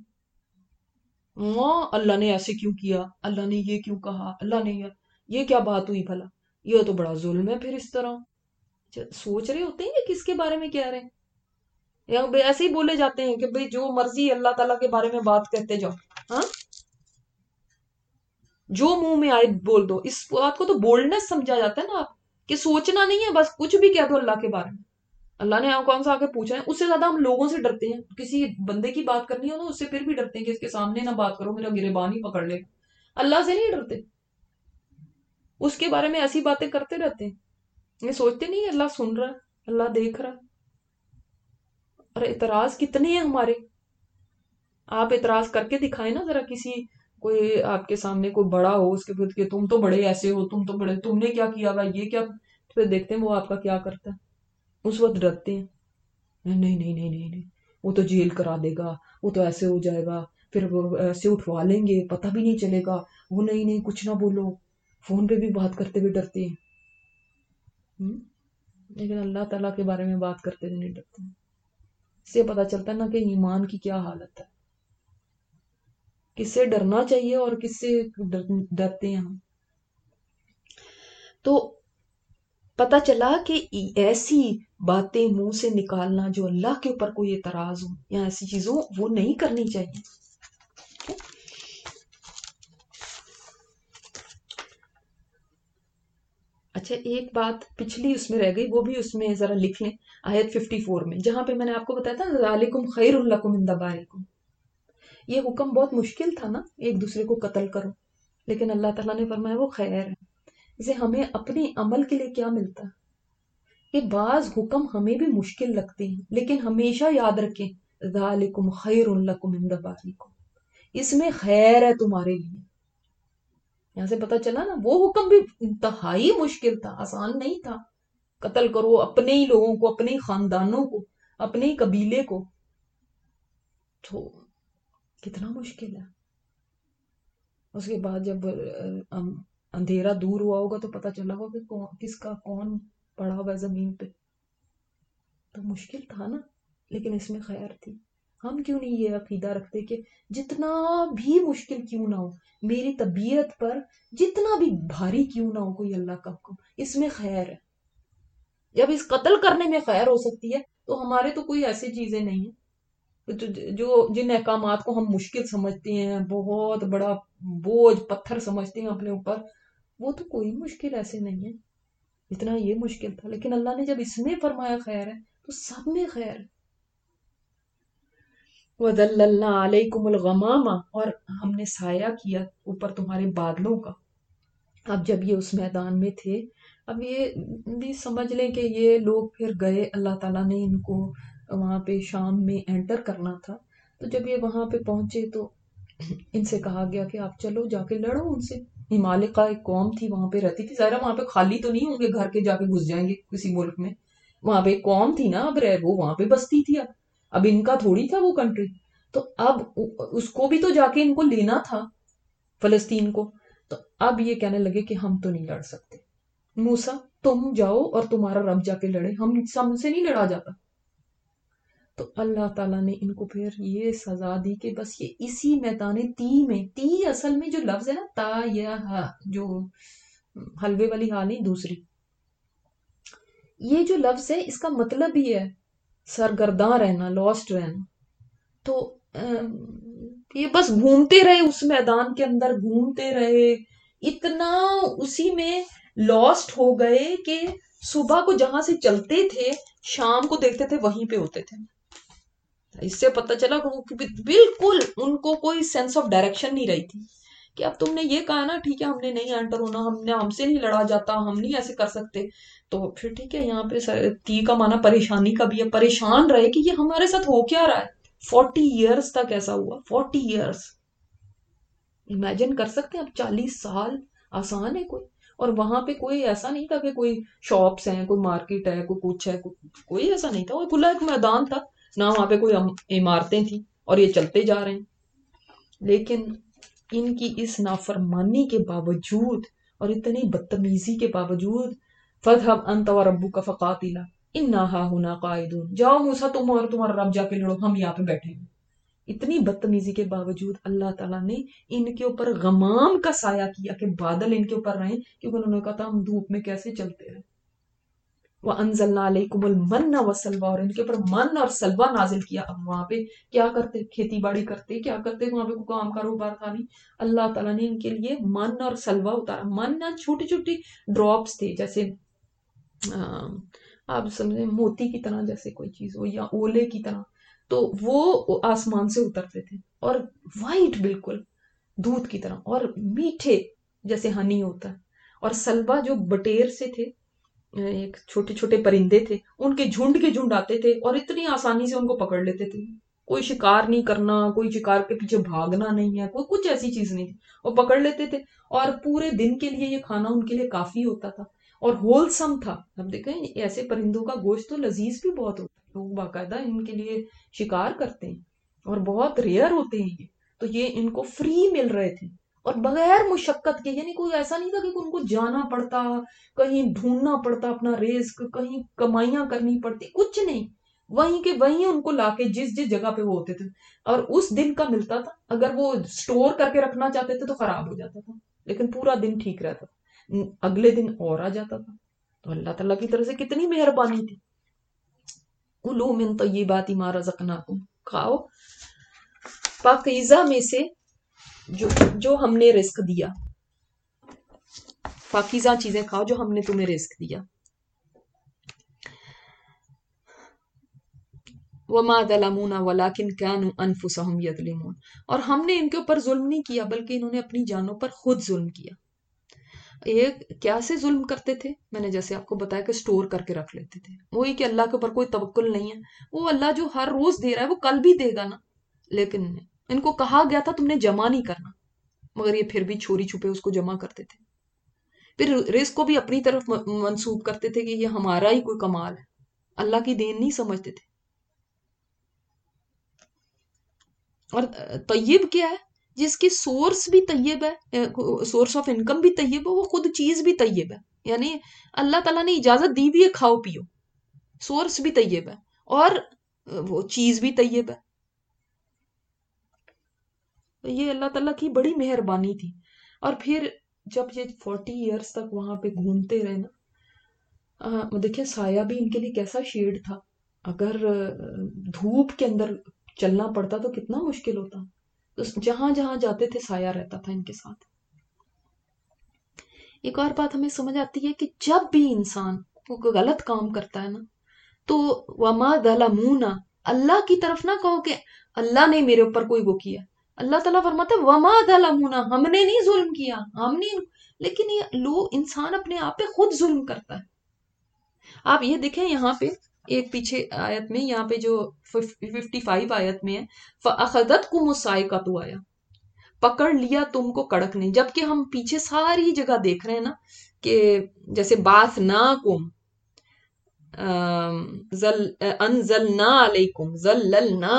اللہ نے ایسے کیوں کیا، اللہ نے یہ کیوں کہا، اللہ نے یہ کیا بات ہوئی بھلا، یہ تو بڑا ظلم ہے. پھر اس طرح سوچ رہے ہوتے ہیں کہ کس کے بارے میں کہہ رہے ہیں، یا ایسے ہی بولے جاتے ہیں کہ بھئی جو مرضی اللہ تعالیٰ کے بارے میں بات کہتے جاؤ، ہاں جو منہ میں آئے بول دو. اس بات کو تو بولڈنس سمجھا جاتا ہے نا، آپ کہ سوچنا نہیں ہے، بس کچھ بھی کہہ دو اللہ کے بارے میں. اللہ نے کون سا آ کے پوچھا ہے؟ اس سے زیادہ ہم لوگوں سے ڈرتے ہیں. کسی بندے کی بات کرنی ہو نا، اس سے پھر بھی ڈرتے ہیں کہ اس کے سامنے نہ بات کرو، میرا گریبان ہی پکڑ لے. اللہ سے نہیں ڈرتے، اس کے بارے میں ایسی باتیں کرتے رہتے ہیں. یہ سوچتے نہیں اللہ سن رہا ہے، اللہ دیکھ رہا ہے. اور اعتراض کتنے ہیں ہمارے. آپ اعتراض کر کے دکھائیں نا ذرا، کسی کوئی آپ کے سامنے کوئی بڑا ہو، اس کے بعد کہ تم تو بڑے ایسے ہو، تم تو بڑے، تم نے کیا کیا بھائی، یہ کیا. پھر دیکھتے ہیں وہ آپ کا کیا کرتا ہے. اس وقت ڈرتے ہیں، نہیں نہیں نہیں نہیں نہیں نہیں، وہ تو جیل کرا دے گا، وہ تو ایسے ہو جائے گا، پھر وہ ایسے اٹھوا لیں گے، پتہ بھی نہیں چلے گا، وہ نہیں نہیں کچھ نہ بولو. فون پہ بھی بات کرتے ہوئے ڈرتے ہیں. لیکن اللہ تعالیٰ کے بارے میں بات کرتے ہوئے نہیں ڈرتے. اس سے پتہ چلتا ہے نا کہ ایمان کی کیا حالت ہے، کس سے ڈرنا چاہیے اور کس سے ڈرتے ہیں ہم. تو پتہ چلا کہ ایسی باتیں منہ سے نکالنا جو اللہ کے اوپر کوئی اعتراض ہو یا ایسی چیزوں، وہ نہیں کرنی چاہیے. اچھا ایک بات پچھلی اس میں رہ گئی، وہ بھی اس میں ذرا لکھ لیں، آیت 54 میں، جہاں پہ میں نے آپ کو بتایا تھا ذالکم خیر لکم عند بارئکم. یہ حکم بہت مشکل تھا نا، ایک دوسرے کو قتل کرو، لیکن اللہ تعالیٰ نے فرمایا وہ خیر ہے. اسے ہمیں اپنے عمل کے لیے کیا ملتا ہے کہ بعض حکم ہمیں بھی مشکل لگتے ہیں، لیکن ہمیشہ یاد رکھیں ذالکم خیر لکم عند بارئکم، اس میں خیر ہے تمہارے لیے. یہاں سے پتا چلا نا وہ حکم بھی انتہائی مشکل تھا، آسان نہیں تھا. قتل کرو اپنے ہی لوگوں کو، اپنے ہی خاندانوں کو، اپنے ہی قبیلے کو، تو کتنا مشکل ہے. اس کے بعد جب اندھیرا دور ہوا ہوگا تو پتا چلا ہوگا کہ کس کا کون پڑا ہوا ہے زمین پہ. تو مشکل تھا نا، لیکن اس میں خیر تھی. ہم کیوں نہیں یہ عقیدہ رکھتے کہ جتنا بھی مشکل کیوں نہ ہو، میری طبیعت پر جتنا بھی بھاری کیوں نہ ہو کوئی اللہ کا حکم، اس میں خیر ہے. جب اس قتل کرنے میں خیر ہو سکتی ہے تو ہمارے تو کوئی ایسی چیزیں نہیں ہیں جو جن احکامات کو ہم مشکل سمجھتے ہیں، بہت بڑا بوجھ پتھر سمجھتے ہیں اپنے اوپر، وہ تو کوئی مشکل ایسے نہیں ہے اتنا یہ مشکل تھا، لیکن اللہ نے جب اس میں فرمایا خیر ہے تو سب میں خیر ہے۔ وَذَلَّلْنَا عَلَيْكُمُ الْغَمَامَ، اور ہم نے سایہ کیا اوپر تمہارے بادلوں کا۔ اب جب یہ اس میدان میں تھے، اب یہ بھی سمجھ لیں کہ یہ لوگ پھر گئے، اللہ تعالیٰ نے ان کو وہاں پہ شام میں انٹر کرنا تھا، تو جب یہ وہاں پہ پہنچے تو ان سے کہا گیا کہ آپ چلو جا کے لڑو ان سے۔ ہمالیہ کا ایک قوم تھی وہاں پہ رہتی تھی، ظاہر ہے وہاں پہ خالی تو نہیں ہوں گے گھر کے جا کے گھس جائیں گے کسی ملک میں، وہاں پہ ایک قوم تھی نا، اب رہ وہ وہاں پہ بستی تھی، اب ان کا تھوڑی تھا وہ کنٹری، تو اب اس کو بھی تو جا کے ان کو لینا تھا فلسطین کو، تو اب یہ کہنے لگے کہ ہم تو نہیں لڑ سکتے، موسیٰ تم جاؤ اور تمہارا رب جا کے لڑے، ہم سے نہیں لڑا جاتا۔ تو اللہ تعالیٰ نے ان کو پھر یہ سزا دی کہ بس یہ اسی میدان تی میں، تی اصل میں جو لفظ ہے نا تا یا ہا، جو حلوے والی ہا نہیں دوسری، یہ جو لفظ ہے اس کا مطلب ہی ہے سرگرداں رہنا، لاسٹ رہنا، تو یہ بس گھومتے رہے اس میدان کے اندر، گھومتے رہے اتنا اسی میں لاسٹ ہو گئے کہ صبح کو جہاں سے چلتے تھے شام کو دیکھتے تھے وہیں پہ ہوتے تھے۔ اس سے پتہ چلا کہ وہ بالکل ان کو کوئی سینس آف ڈائریکشن نہیں رہی تھی کہ اب تم نے یہ کہا نا ٹھیک ہے ہم نے نہیں انٹر ہونا، ہم سے نہیں لڑا جاتا، ہم نہیں ایسے کر سکتے، تو پھر ٹھیک ہے یہاں پہ تی کا معنی پریشانی کا بھی ہے، پریشان رہے کہ یہ ہمارے ساتھ ہو کیا رہا ہے، 40 ایئرس تک ایسا ہوا، 40 ایئرس امیجن کر سکتے ہیں، اب 40 سال آسان ہے کوئی، اور وہاں پہ کوئی ایسا نہیں تھا کہ کوئی شاپس ہیں، کوئی مارکیٹ ہے، کوئی کچھ ہے، کوئی ایسا نہیں تھا، وہ کھلا ایک میدان تھا، نہ وہاں پہ کوئی عمارتیں تھیں، اور یہ چلتے جا رہے ہیں، لیکن ان کی اس نافرمانی کے باوجود اور اتنی بدتمیزی کے باوجود فَاذْهَبْ أَنْتَ وَرَبُّكَ فَقَاتِلَا إِنَّا هَاهُنَا قَاعِدُونَ، جاؤ موسیٰ تم اور تمہارا رب جا کے لڑو، ہم یہاں پہ بیٹھے ہیں۔ اتنی بدتمیزی کے باوجود اللہ تعالیٰ نے ان کے اوپر غمام کا سایہ کیا کہ بادل ان کے اوپر رہیں، کیونکہ انہوں نے کہا تھا ہم دھوپ میں کیسے چلتے رہے۔ وَأَنزَلْنَا عَلَيْكُمُ الْمَنَّ وَالسَّلْوَىٰ، اور ان کے اوپر من اور سلوہ نازل کیا۔ اب وہاں پہ کیا کرتے، کھیتی باڑی کرتے، کیا کرتے، وہاں پہ کوئی کام کاروبار تھا نہیں، اللہ تعالیٰ نے ان کے لیے من اور سلوہ اتارا۔ من نہ چھوٹی چھوٹی ڈراپس تھے، جیسے آپ سمجھیں موتی کی طرح جیسے کوئی چیز ہو، یا اولے کی طرح، تو وہ آسمان سے اترتے تھے اور وائٹ بالکل دودھ کی طرح، اور میٹھے جیسے ہنی ہوتا ہے، اور سلوا جو بٹیر سے تھے، ایک چھوٹے چھوٹے پرندے تھے، ان کے جھنڈ آتے تھے اور اتنی آسانی سے ان کو پکڑ لیتے تھے، کوئی شکار نہیں کرنا، کوئی شکار کے پیچھے بھاگنا نہیں ہے، کوئی کچھ ایسی چیز نہیں تھی، وہ پکڑ لیتے تھے، اور پورے دن کے لیے یہ کھانا ان کے لیے کافی ہوتا تھا اور ہولسم تھا۔ اب دیکھیں ایسے پرندوں کا گوشت تو لذیذ بھی بہت ہوتا ہے، لوگ باقاعدہ ان کے لیے شکار کرتے ہیں اور بہت ریئر ہوتے ہیں یہ، تو یہ ان کو فری مل رہے تھے اور بغیر مشقت کے، یعنی کوئی ایسا نہیں تھا کہ ان کو جانا پڑتا، کہیں ڈھونڈنا پڑتا اپنا رزق، کہیں کمائیاں کرنی پڑتی، کچھ نہیں، وہیں کے وہیں ان کو لا کے جس جس جگہ پہ وہ ہوتے تھے، اور اس دن کا ملتا تھا، اگر وہ سٹور کر کے رکھنا چاہتے تھے تو خراب ہو جاتا تھا، لیکن پورا دن ٹھیک رہتا تھا، اگلے دن اور آ جاتا تھا، تو اللہ تعالیٰ کی طرف سے کتنی مہربانی تھی۔ کُلُوا مِن طیبات ما رزقناکم، کھاؤ پاکیزہ میں سے جو ہم نے رزق دیا، پاکیزہ چیزیں کھاؤ جو ہم نے تمہیں رزق دیا۔ وَمَا ظَلَمُونَا وَلَٰكِن كَانُوا أَنفُسَهُمْ يَظْلِمُونَ، اور ہم نے ان کے اوپر ظلم نہیں کیا بلکہ انہوں نے اپنی جانوں پر خود ظلم کیا۔ ایک کیا سے ظلم کرتے تھے، میں نے جیسے آپ کو بتایا کہ سٹور کر کے رکھ لیتے تھے، وہی کہ اللہ کے اوپر کوئی توکل نہیں ہے، وہ اللہ جو ہر روز دے رہا ہے وہ کل بھی دے گا نا، لیکن ان کو کہا گیا تھا تم نے جمع نہیں کرنا، مگر یہ پھر بھی چوری چھپے اس کو جمع کرتے تھے، پھر رزق کو بھی اپنی طرف منسوب کرتے تھے کہ یہ ہمارا ہی کوئی کمال ہے، اللہ کی دین نہیں سمجھتے تھے۔ اور طیب کیا ہے، جس کی سورس بھی طیب ہے، سورس آف انکم بھی طیب ہے، وہ خود چیز بھی طیب ہے، یعنی اللہ تعالیٰ نے اجازت دی بھی ہے کھاؤ پیو، سورس بھی طیب ہے اور وہ چیز بھی طیب ہے، یہ اللہ تعالیٰ کی بڑی مہربانی تھی۔ اور پھر جب یہ 40 ایئرس تک وہاں پہ گھومتے رہے نا، دیکھیں سایہ بھی ان کے لیے کیسا شیڈ تھا. اگر دھوپ کے اندر چلنا پڑتا تو کتنا مشکل ہوتا. تو جہاں جہاں جاتے تھے سایہ رہتا تھا ان کے ساتھ. ایک اور بات ہمیں سمجھ آتی ہے کہ جب بھی انسان کوئی غلط کام کرتا ہے نا تو وما ظلمونا، اللہ کی طرف نہ کہو کہ اللہ نے میرے اوپر کوئی وہ کیا. اللہ تعالیٰ فرماتے ہیں وما ظلمونا، ہم نے نہیں ظلم کیا، ہم نے. لیکن یہ لوگ انسان اپنے آپ پہ خود ظلم کرتا ہے. آپ یہ دیکھیں یہاں پہ ایک پیچھے آیت میں، یہاں پہ جو 55 آیت میں ہے فَأَخَذَتْكُمُ الصَّاعِقَةُ آیا، پکڑ لیا تم کو کڑک نے. جبکہ ہم پیچھے ساری جگہ دیکھ رہے ہیں نا کہ جیسے بَعَثْنَاكُمْ انزلنا علیکم ذللنا،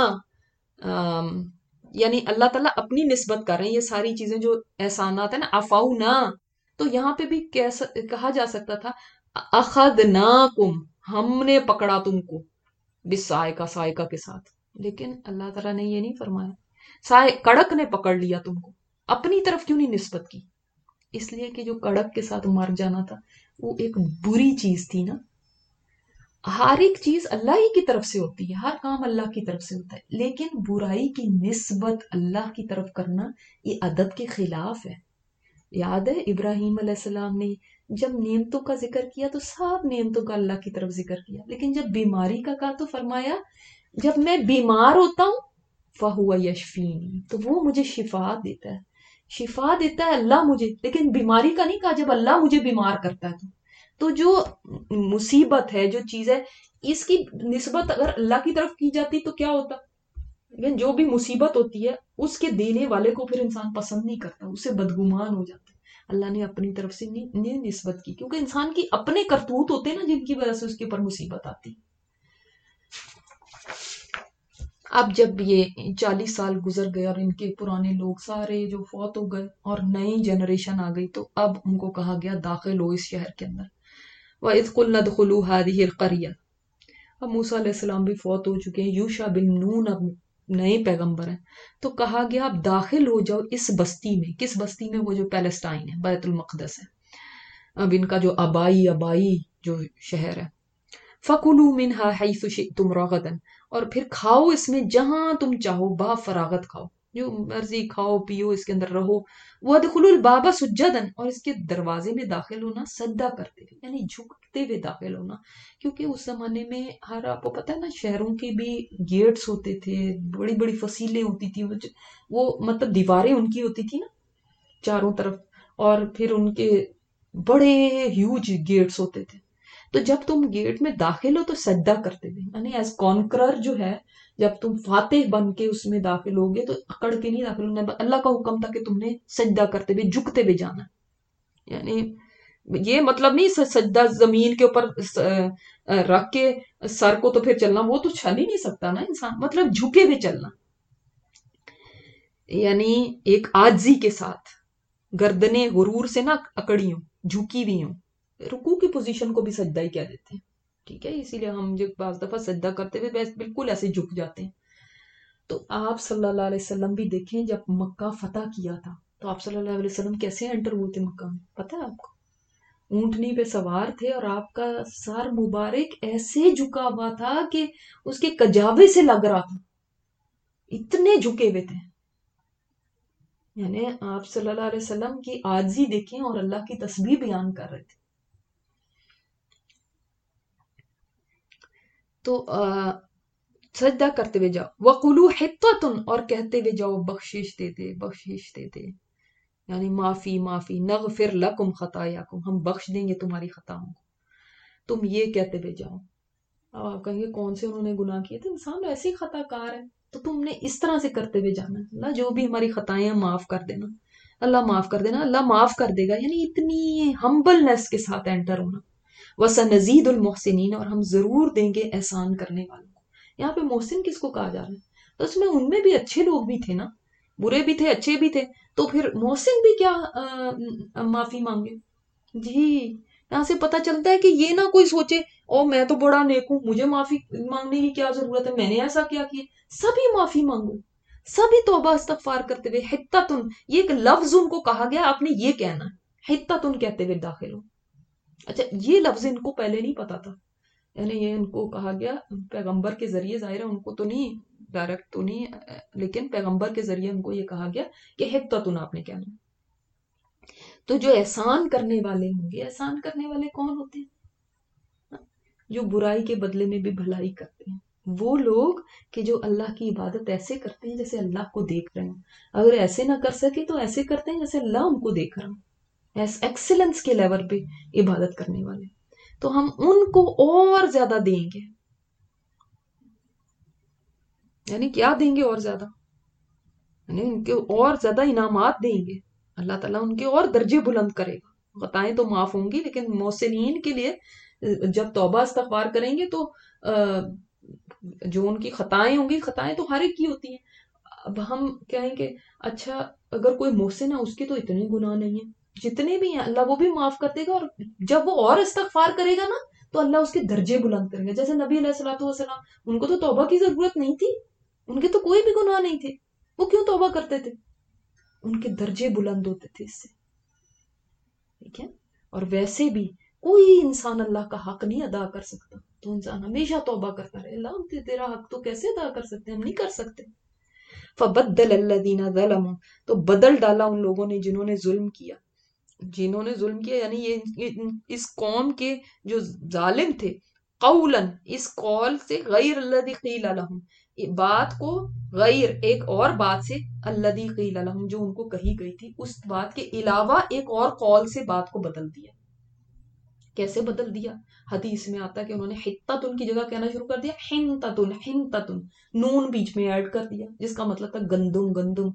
یعنی اللہ تعالیٰ اپنی نسبت کر رہے ہیں یہ ساری چیزیں جو احسانات ہیں نا. عفونا، تو یہاں پہ بھی کہا جا سکتا تھا اخذناکم، ہم نے پکڑا تم کو بالصاعقہ، صاعقہ کے ساتھ. لیکن اللہ تعالیٰ نے یہ نہیں فرمایا کڑک نے پکڑ لیا تم کو. اپنی طرف کیوں نہیں نسبت کی؟ اس لیے کہ جو کڑک کے ساتھ مر جانا تھا وہ ایک بری چیز تھی نا. ہر ایک چیز اللہ ہی کی طرف سے ہوتی ہے، ہر کام اللہ کی طرف سے ہوتا ہے، لیکن برائی کی نسبت اللہ کی طرف کرنا یہ ادب کے خلاف ہے. یاد ہے ابراہیم علیہ السلام نے جب نعمتوں کا ذکر کیا تو سب نعمتوں کا اللہ کی طرف ذکر کیا، لیکن جب بیماری کا کہا تو فرمایا جب میں بیمار ہوتا ہوں فَهُوَ يَشْفِينِ، تو وہ مجھے شفا دیتا ہے. شفا دیتا ہے اللہ مجھے، لیکن بیماری کا نہیں کہا جب اللہ مجھے بیمار کرتا ہے. تو جو مصیبت ہے، جو چیز ہے، اس کی نسبت اگر اللہ کی طرف کی جاتی تو کیا ہوتا؟ لیکن جو بھی مصیبت ہوتی ہے اس کے دینے والے کو پھر انسان پسند نہیں کرتا، اسے بدگمان ہو جاتا ہے. اللہ نے اپنی طرف سے نہیں نسبت کی، کیونکہ انسان کی اپنے کرتوت ہوتے ہیں نا جن کی وجہ سے اس کے اوپر مصیبت آتی. اب جب یہ 40 سال گزر گئے اور ان کے پرانے لوگ سارے جو فوت ہو گئے اور نئی جنریشن آ گئی، تو اب ان کو کہا گیا داخل ہو اس شہر کے اندر. وَإِذْ قُلْنَا ادْخُلُوا هَٰذِهِ الْقَرْيَةَ، اب موسیٰ علیہ السلام بھی فوت ہو چکے ہیں، یوشع بن نون اب نئے پیغمبر ہیں. تو کہا گیا اب داخل ہو جاؤ اس بستی میں. کس بستی میں؟ وہ جو پیلسٹائن ہے، بیت المقدس ہے، اب ان کا جو آبائی جو شہر ہے. فَكُلُوا مِنْهَا حَيْثُ شِئْتُمْ رَغَدًا، اور پھر کھاؤ اس میں جہاں تم چاہو، با فراغت کھاؤ، جو مرضی کھاؤ پیو، اس کے اندر رہو. وَادْخُلُوا الْبَابَ سُجَّدًا، اور اس کے دروازے میں داخل ہونا سجدہ کرتے ہوئے، یعنی جھکتے ہوئے داخل ہونا. کیونکہ اس زمانے میں آپ کو پتہ ہے نا شہروں کے بھی گیٹس ہوتے تھے، بڑی بڑی فصیلیں ہوتی تھی، وہ مطلب دیواریں ان کی ہوتی تھی نا چاروں طرف، اور پھر ان کے بڑے ہیوج گیٹس ہوتے تھے. تو جب تم گیٹ میں داخل ہو تو سجدہ کرتے ہوئے، یعنی ایز کانکرر جو ہے، جب تم فاتح بن کے اس میں داخل ہوگے تو اکڑ کے نہیں داخل ہونا. اللہ کا حکم تھا کہ تم نے سجدہ کرتے ہوئے جھکتے ہوئے جانا. یعنی یہ مطلب نہیں سجدہ زمین کے اوپر رکھ کے سر کو تو پھر چلنا، وہ تو چل ہی نہیں سکتا نا انسان، مطلب جھکے ہوئے چلنا، یعنی ایک عاجزی کے ساتھ، گردنیں غرور سے نہ اکڑی ہوں، جھکی ہوئی ہوں. رکوع کی پوزیشن کو بھی سجدہ ہی کہہ دیتے ہیں، ٹھیک ہے. اسی لیے ہم جو بعض دفعہ سجدہ کرتے ہوئے بالکل ایسے جھک جاتے ہیں. تو آپ صلی اللہ علیہ وسلم بھی دیکھیں جب مکہ فتح کیا تھا تو آپ صلی اللہ علیہ وسلم کیسے انٹر ہوئے تھے مکہ میں، پتہ ہے آپ کو؟ اونٹنی پہ سوار تھے اور آپ کا سر مبارک ایسے جھکا ہوا تھا کہ اس کے کجاوے سے لگ رہا تھا، اتنے جھکے ہوئے تھے. یعنی آپ صلی اللہ علیہ وسلم کی عاجزی دیکھیں اور اللہ کی تسبیح بیان کر رہے تھے. تو سجدہ کرتے ہوئے جاؤ. وَقُلُوا حِطَّةٌ، اور کہتے ہوئے جاؤ بخشش دے دے، بخشش دے دے، یعنی معافی معافی. نغفر لکم خطایاکم، ہم بخش دیں گے تمہاری خطاؤں کو. تم یہ کہتے ہوئے جاؤ. اب آپ کہیں گے کون سے انہوں نے گناہ کیے تھے؟ انسان ایسے ہی خطا کار ہے. تو تم نے اس طرح سے کرتے ہوئے جانا ہے، اللہ جو بھی ہماری خطائیں معاف کر دینا، اللہ معاف کر دینا، اللہ معاف کر دے گا. یعنی اتنی ہمبلنس کے ساتھ انٹر ہونا. وَسَنَزِيدُ الْمُحْسِنِينَ، اور ہم ضرور دیں گے احسان کرنے والوں کو. یہاں پہ محسن کس کو کہا جا رہا ہے؟ تو اس میں ان میں بھی اچھے لوگ بھی تھے نا، برے بھی تھے اچھے بھی تھے. تو پھر محسن بھی کیا معافی مانگے؟ جی یہاں سے پتہ چلتا ہے کہ یہ نہ کوئی سوچے او میں تو بڑا نیک ہوں، مجھے معافی مانگنے کی کیا ضرورت ہے، میں نے ایسا کیا کیا. سبھی معافی مانگو، سبھی توبہ استغفار کرتے ہوئے. حتتن، یہ ایک لفظ ان کو کہا گیا، آپ نے یہ کہنا ہے، حتتن کہتے ہوئے داخل ہو. اچھا یہ لفظ ان کو پہلے نہیں پتا تھا، یعنی یہ ان کو کہا گیا پیغمبر کے ذریعے، ظاہر ہے ان کو تو نہیں ڈائریکٹ تو نہیں، لیکن پیغمبر کے ذریعے ان کو یہ کہا گیا کہ حتتن آپ نے کہنا۔ تو جو احسان کرنے والے ہوں گے، احسان کرنے والے کون ہوتے ہیں؟ جو برائی کے بدلے میں بھی بھلائی کرتے ہیں، وہ لوگ کہ جو اللہ کی عبادت ایسے کرتے ہیں جیسے اللہ کو دیکھ رہے ہوں، اگر ایسے نہ کر سکے تو ایسے کرتے ہیں جیسے اللہ ان کو دیکھ رہا ہوں، ایکسلنس کے لیول پہ عبادت کرنے والے، تو ہم ان کو اور زیادہ دیں گے۔ یعنی کیا دیں گے اور زیادہ؟ یعنی ان کے اور زیادہ انعامات دیں گے، اللہ تعالیٰ ان کے اور درجے بلند کرے گا، خطائیں تو معاف ہوں گی، لیکن محسنین کے لیے جب توبہ استغفار کریں گے تو جو ان کی خطائیں ہوں گی، خطائیں تو ہر ایک کی ہوتی ہیں، اب ہم کہیں کہ اچھا اگر کوئی محسن ہے اس کے تو اتنے گناہ نہیں ہیں، جتنے بھی ہیں اللہ وہ بھی معاف کر دے گا، اور جب وہ اور استغفار کرے گا نا تو اللہ اس کے درجے بلند کرے گا، جیسے نبی علیہ الصلوۃ والسلام، ان کو تو توبہ کی ضرورت نہیں تھی، ان کے تو کوئی بھی گناہ نہیں تھے، وہ کیوں توبہ کرتے تھے؟ ان کے درجے بلند ہوتے تھے اس سے، ٹھیک ہے؟ اور ویسے بھی کوئی انسان اللہ کا حق نہیں ادا کر سکتا، تو انسان ہمیشہ توبہ کرتا رہے، اللہ ہم تیرا حق تو کیسے ادا کر سکتے ہیں، ہم نہیں کر سکتے۔ فبدل الذین ظلموا، تو بدل ڈالا ان لوگوں نے جنہوں نے ظلم کیا، جنہوں نے ظلم کیا یعنی یہ اس قوم کے جو ظالم تھے، قولاً اس قول سے، غیر الذی قیل لہم، بات کو غیر ایک اور بات سے، الذی قیل لہم جو ان کو کہی گئی تھی اس بات کے علاوہ ایک اور قول سے بات کو بدل دیا۔ کیسے بدل دیا؟ حدیث میں آتا ہے کہ انہوں نے حتتن کی جگہ کہنا شروع کر دیا حنتتن، حنتتن، نون بیچ میں ایڈ کر دیا جس کا مطلب تھا گندم، گندم۔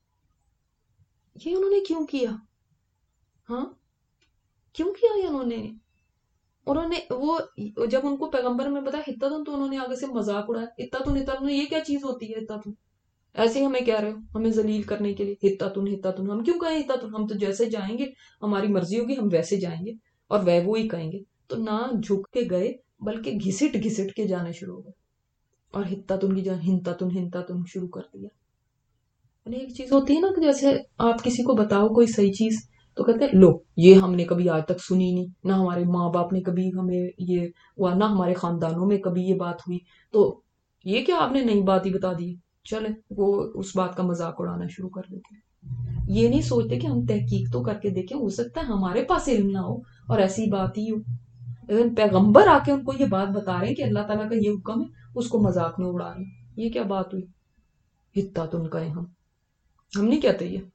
یہ انہوں نے کیوں کیا؟ ہاں کیوں کیا یہ انہوں نے وہ جب ان کو پیغمبر میں بتایا حتتن تو انہوں نے آگے سے مذاق اڑایا، حتتن حتتن یہ کیا چیز ہوتی ہے حتتن؟ ایسے ہی ہمیں کہہ رہے ہو ہمیں ذلیل کرنے کے لیے، حتتن حتتن، ہم کیوں کہیں حتتن؟ ہم تو جیسے جائیں گے ہماری مرضی ہوگی ہم ویسے جائیں گے اور وہی کہیں گے، تو نہ جھک کے گئے بلکہ گھسٹ گھسٹ کے جانے شروع ہو گئے، اور حتتن کی جگہ ہنتتن، ہنتتن شروع کر دیا۔ یعنی ایک چیز ہوتی ہے نا کہ جیسے آپ کسی کو بتاؤ کوئی صحیح چیز تو کہتے ہیں لو یہ ہم نے کبھی آج تک سنی نہیں، نہ ہمارے ماں باپ نے کبھی ہمیں یہ ہوا، نہ ہمارے خاندانوں میں کبھی یہ بات ہوئی، تو یہ کیا آپ نے نئی بات ہی بتا دی، چلے وہ اس بات کا مذاق اڑانا شروع کر دیتے ہیں۔ یہ نہیں سوچتے کہ ہم تحقیق تو کر کے دیکھیں، ہو سکتا ہے ہمارے پاس علم نہ ہو اور ایسی بات ہی ہو، لیکن پیغمبر آ کے ان کو یہ بات بتا رہے ہیں کہ اللہ تعالیٰ کا یہ حکم ہے، اس کو مذاق میں اڑا رہے ہیں، یہ کیا بات ہوئی؟ حتتن کہیں ہم نہیں کہتے یہ۔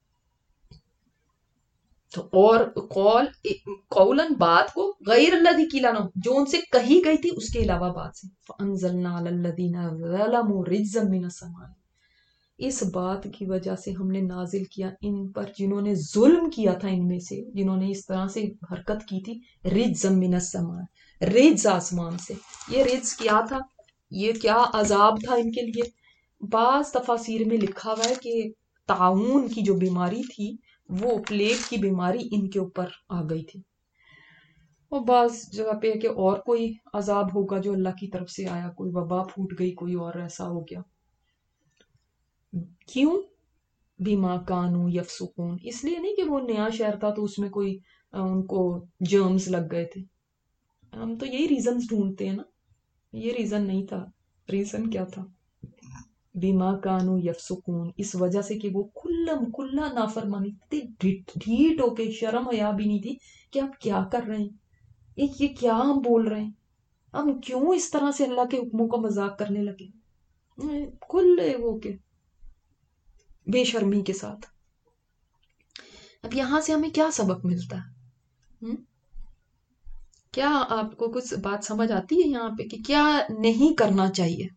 تو اور قولن بات کو، غیر الذی قیل لہم جو ان سے کہی گئی تھی اس کے علاوہ بات سے، فانزلنا علی الذین ظلموا رجزا من السماء، اس بات کی وجہ سے ہم نے نازل کیا ان پر جنہوں نے ظلم کیا تھا، ان میں سے جنہوں نے اس طرح سے حرکت کی تھی، رجزا من السماء، رجز آسمان سے۔ یہ رجز کیا تھا؟ یہ کیا عذاب تھا ان کے لیے؟ بعض تفاسیر میں لکھا ہوا ہے کہ طاعون کی جو بیماری تھی، وہ پلیگ کی بیماری ان کے اوپر آ گئی تھی، اور بعض جگہ پہ ہے کہ اور کوئی عذاب ہوگا جو اللہ کی طرف سے آیا، کوئی وبا پھوٹ گئی، کوئی اور ایسا ہو گیا۔ کیوں؟ بما کانوا یفسقون، اس لیے نہیں کہ وہ نیا شہر تھا تو اس میں کوئی ان کو جرمز لگ گئے تھے، ہم تو یہی ریزنز ڈھونڈتے ہیں نا، یہ ریزن نہیں تھا۔ ریزن کیا تھا؟ بما کانوا یفسقون، اس وجہ سے کہ وہ کھلا نافرمانی تھی، ڈھیٹ ہو کے، شرم حیا بھی نہیں تھی کہ آپ کیا کر رہے ہیں، یہ کیا ہم بول رہے ہیں، ہم کیوں اس طرح سے اللہ کے حکموں کا مذاق کرنے لگے، کھلے ہو کے بے شرمی کے ساتھ۔ اب یہاں سے ہمیں کیا سبق ملتا ہے؟ کیا آپ کو کچھ بات سمجھ آتی ہے یہاں پہ کہ کیا نہیں کرنا چاہیے؟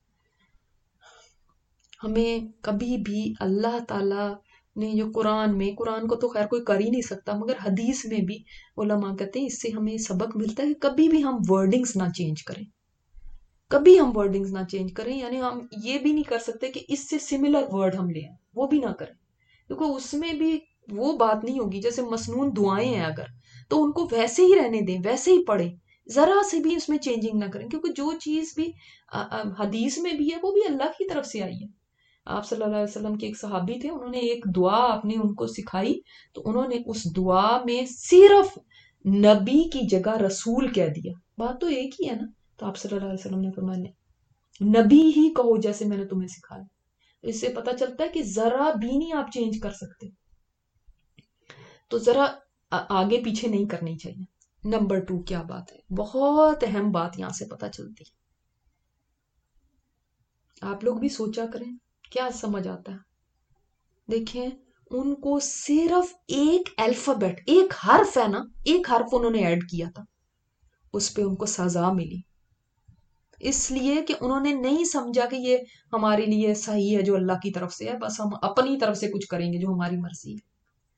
ہمیں کبھی بھی اللہ تعالیٰ نے جو قرآن کو تو خیر کوئی کر ہی نہیں سکتا، مگر حدیث میں بھی علماء کہتے ہیں اس سے ہمیں سبق ملتا ہے کہ کبھی بھی ہم ورڈنگز نہ چینج کریں، کبھی ہم ورڈنگز نہ چینج کریں، یعنی ہم یہ بھی نہیں کر سکتے کہ اس سے سملر ورڈ ہم لیں، وہ بھی نہ کریں، کیونکہ اس میں بھی وہ بات نہیں ہوگی، جیسے مسنون دعائیں ہیں اگر تو ان کو ویسے ہی رہنے دیں، ویسے ہی پڑھیں، ذرا سے بھی اس میں چینجنگ نہ کریں، کیونکہ جو چیز بھی حدیث میں بھی ہے وہ بھی اللہ کی طرف سے آئی ہے۔ آپ صلی اللہ علیہ وسلم کے ایک صحابی تھے، انہوں نے ایک دعا آپ نے ان کو سکھائی، تو انہوں نے اس دعا میں صرف نبی کی جگہ رسول کہہ دیا، بات تو ایک ہی ہے نا. تو آپ صلی اللہ علیہ وسلم نے فرمایا نبی ہی کہو جیسے میں نے تمہیں سکھایا. اس سے پتہ چلتا ہے کہ ذرا بھی نہیں آپ چینج کر سکتے، تو ذرا آگے پیچھے نہیں کرنی چاہیے. نمبر 2 کیا بات ہے، بہت اہم بات یہاں سے پتہ چلتی ہے. آپ لوگ بھی سوچا کریں کیا سمجھ آتا ہے. دیکھیں ان کو صرف ایک الفابیٹ، ایک حرف ہے نا، ایک حرف انہوں نے ایڈ کیا تھا، اس پہ ان کو سزا ملی. اس لیے کہ انہوں نے نہیں سمجھا کہ یہ ہمارے لیے صحیح ہے جو اللہ کی طرف سے ہے، بس ہم اپنی طرف سے کچھ کریں گے جو ہماری مرضی ہے.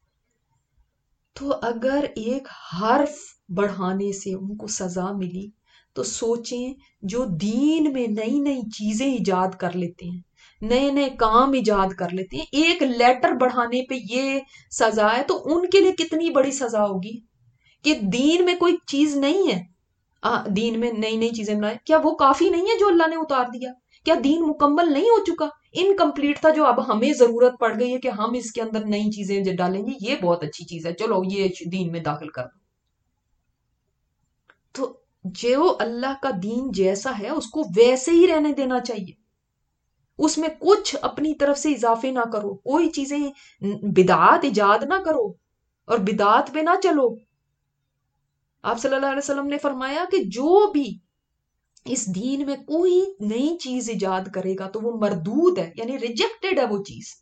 تو اگر ایک حرف بڑھانے سے ان کو سزا ملی تو سوچیں جو دین میں نئی نئی چیزیں ایجاد کر لیتے ہیں، نئے نئے کام ایجاد کر لیتے ہیں، ایک لیٹر بڑھانے پہ یہ سزا ہے، تو ان کے لیے کتنی بڑی سزا ہوگی کہ دین میں کوئی چیز نہیں ہے. دین میں نئی نئی چیزیں بنائیں، کیا وہ کافی نہیں ہے جو اللہ نے اتار دیا؟ کیا دین مکمل نہیں ہو چکا، انکمپلیٹ تھا، جو اب ہمیں ضرورت پڑ گئی ہے کہ ہم اس کے اندر نئی چیزیں ڈالیں گے، یہ بہت اچھی چیز ہے، چلو یہ دین میں داخل کر دو. تو جو اللہ کا دین جیسا ہے اس کو ویسے ہی رہنے دینا چاہیے، اس میں کچھ اپنی طرف سے اضافے نہ کرو، کوئی چیزیں بدعات ایجاد نہ کرو اور بدعات پہ نہ چلو. آپ صلی اللہ علیہ وسلم نے فرمایا کہ جو بھی اس دین میں کوئی نئی چیز ایجاد کرے گا تو وہ مردود ہے، یعنی ریجیکٹڈ ہے وہ چیز.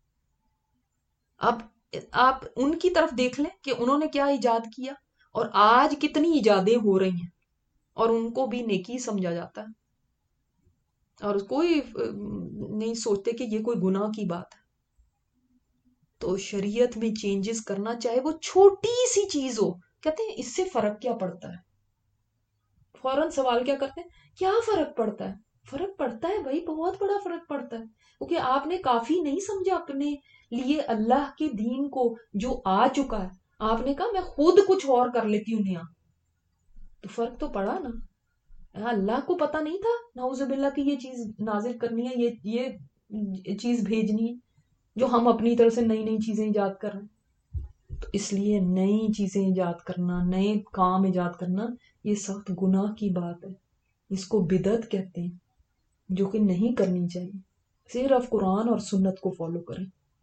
اب آپ ان کی طرف دیکھ لیں کہ انہوں نے کیا ایجاد کیا، اور آج کتنی ایجادیں ہو رہی ہیں اور ان کو بھی نیکی سمجھا جاتا ہے، اور کوئی نہیں سوچتے کہ یہ کوئی گناہ کی بات ہے. تو شریعت میں چینجز کرنا، چاہے وہ چھوٹی سی چیز ہو، کہتے ہیں اس سے فرق کیا پڑتا ہے، فوراً سوال کیا کرتے ہیں، کیا فرق پڑتا ہے؟ فرق پڑتا ہے بھائی، بہت بڑا فرق پڑتا ہے، کیونکہ آپ نے کافی نہیں سمجھا اپنے لیے اللہ کے دین کو جو آ چکا ہے. آپ نے کہا میں خود کچھ اور کر لیتی ہوں یہاں، تو فرق تو پڑا نا. اللہ کو پتا نہیں تھا نعوذ باللہ کہ یہ چیز نازل کرنی ہے، یہ چیز بھیجنی ہے، جو ہم اپنی طرف سے نئی نئی چیزیں ایجاد کر رہے ہیں. تو اس لیے نئی چیزیں ایجاد کرنا، نئے کام ایجاد کرنا، یہ سخت گناہ کی بات ہے. اس کو بدعت کہتے ہیں، جو کہ نہیں کرنی چاہیے. صرف قرآن اور سنت کو فالو کریں.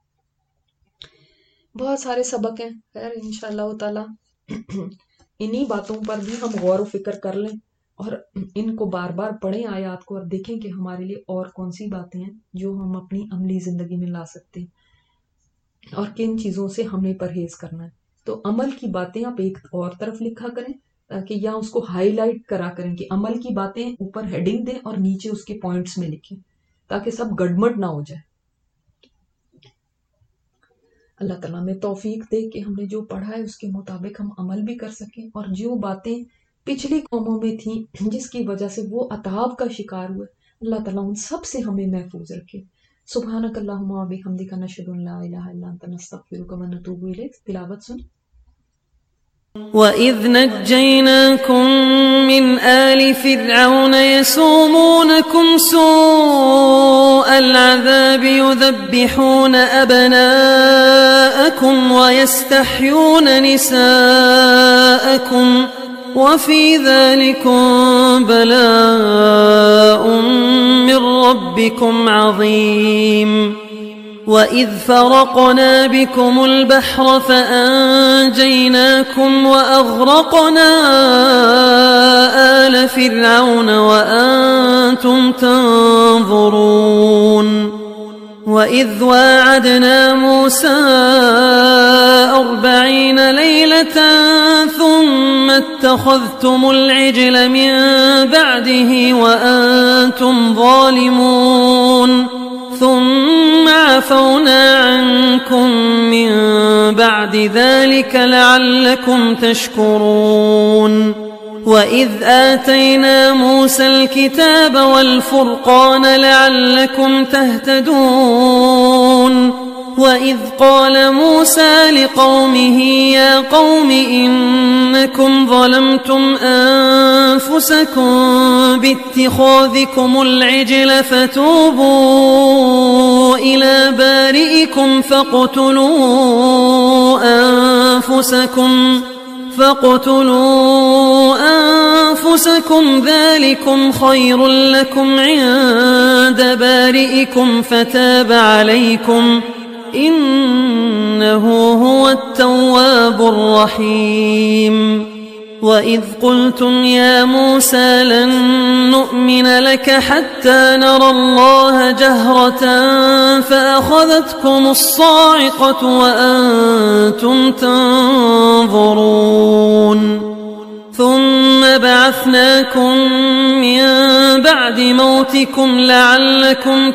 بہت سارے سبق ہیں، خیر انشاءاللہ تعالی انہی باتوں پر بھی ہم غور و فکر کر لیں اور ان کو بار بار پڑھیں آیات کو، اور دیکھیں کہ ہمارے لیے اور کون سی باتیں ہیں جو ہم اپنی عملی زندگی میں لا سکتے ہیں اور کن چیزوں سے ہمیں پرہیز کرنا ہے. تو عمل کی باتیں آپ ایک اور طرف لکھا کریں، تاکہ یا اس کو ہائی لائٹ کرا کریں کہ عمل کی باتیں اوپر ہیڈنگ دیں اور نیچے اس کے پوائنٹس میں لکھیں، تاکہ سب گڑمٹ نہ ہو جائے. اللہ تعالیٰ میں توفیق دے کہ ہم نے جو پڑھا ہے اس کے مطابق ہم عمل بھی کر سکیں، اور جو باتیں پچھلی قوموں میں تھیں جس کی وجہ سے وہ عذاب کا شکار ہوئے، اللہ تعالیٰ ان سب سے ہمیں محفوظ رکھے. سبحانک اللہم و بحمدک نشہد ان لا الہ الا انت نستغفرک و نتوب الیک. تلاوت سن. وَإِذْ نَجَّيْنَاكُمْ مِنْ آلِ فِرْعَوْنَ يَسُومُونَكُمْ سُوءَ الْعَذَابِ يُذَبِّحُونَ أَبْنَاءَكُمْ وَيَسْتَحْيُونَ نِسَاءَكُمْ وَفِي ذَلِكُمْ بَلَاءٌ مِّن رَّبِّكُمْ عَظِيمٌ. وَإِذْ فَرَقْنَا بِكُمُ الْبَحْرَ فَأَنجَيْنَاكُمْ وَأَغْرَقْنَا آلَ فِرْعَوْنَ وَأَنْتُمْ تَنظُرُونَ. وَإِذْ وَاعَدْنَا مُوسَىٰ 40 لَيْلَةً ثُمَّ اتَّخَذْتُمُ الْعِجْلَ مِن بَعْدِهِ وَأَنْتُمْ ظَالِمُونَ. ثم عفونا عنكم من بعد ذلك لعلكم تشكرون. وإذ آتينا موسى الكتاب والفرقان لعلكم تهتدون. وَإِذْ قَالَ مُوسَى لِقَوْمِهِ يَا قَوْمِ إِنَّكُمْ ظَلَمْتُمْ أَنفُسَكُمْ بِاتِّخَاذِكُمُ الْعِجْلَ فَتُوبُوا إِلَى بَارِئِكُمْ فاقتلوا أنفسكم ذلكم خير لكم عند بارئكم فتاب عليكم إنه هو التواب الرحيم. وإذ قلتم يا موسى لن نؤمن لك حتى نرى الله جهرة فأخذتكم الصاعقة وأنتم تنظرون ثم بعثناكم من بعد موتكم لعلكم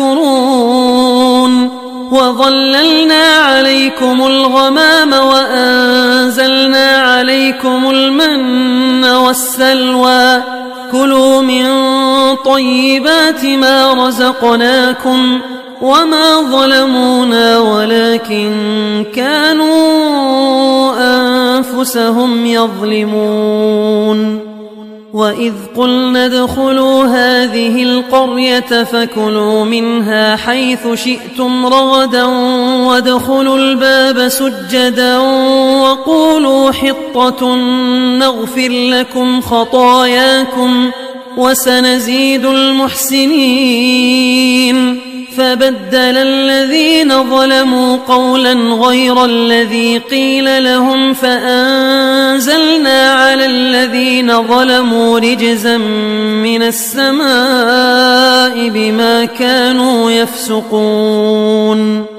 تشكرون وظللنا عليكم الغمام وأنزلنا عليكم المن والسلوى كلوا من طيبات ما رزقناكم وما ظلمونا ولكن كانوا أنفسهم يظلمون. وإذ قلنا ادخلوا هذه القرية فكلوا منها حيث شئتم رغدا وادخلوا الباب سجدا وقولوا حطة نغفر لكم خطاياكم وسنزيد المحسنين. فبدل الذين ظلموا قولا غير الذي قيل لهم فأنزلنا على الذين ظلموا رجزا من السماء بما كانوا يفسقون.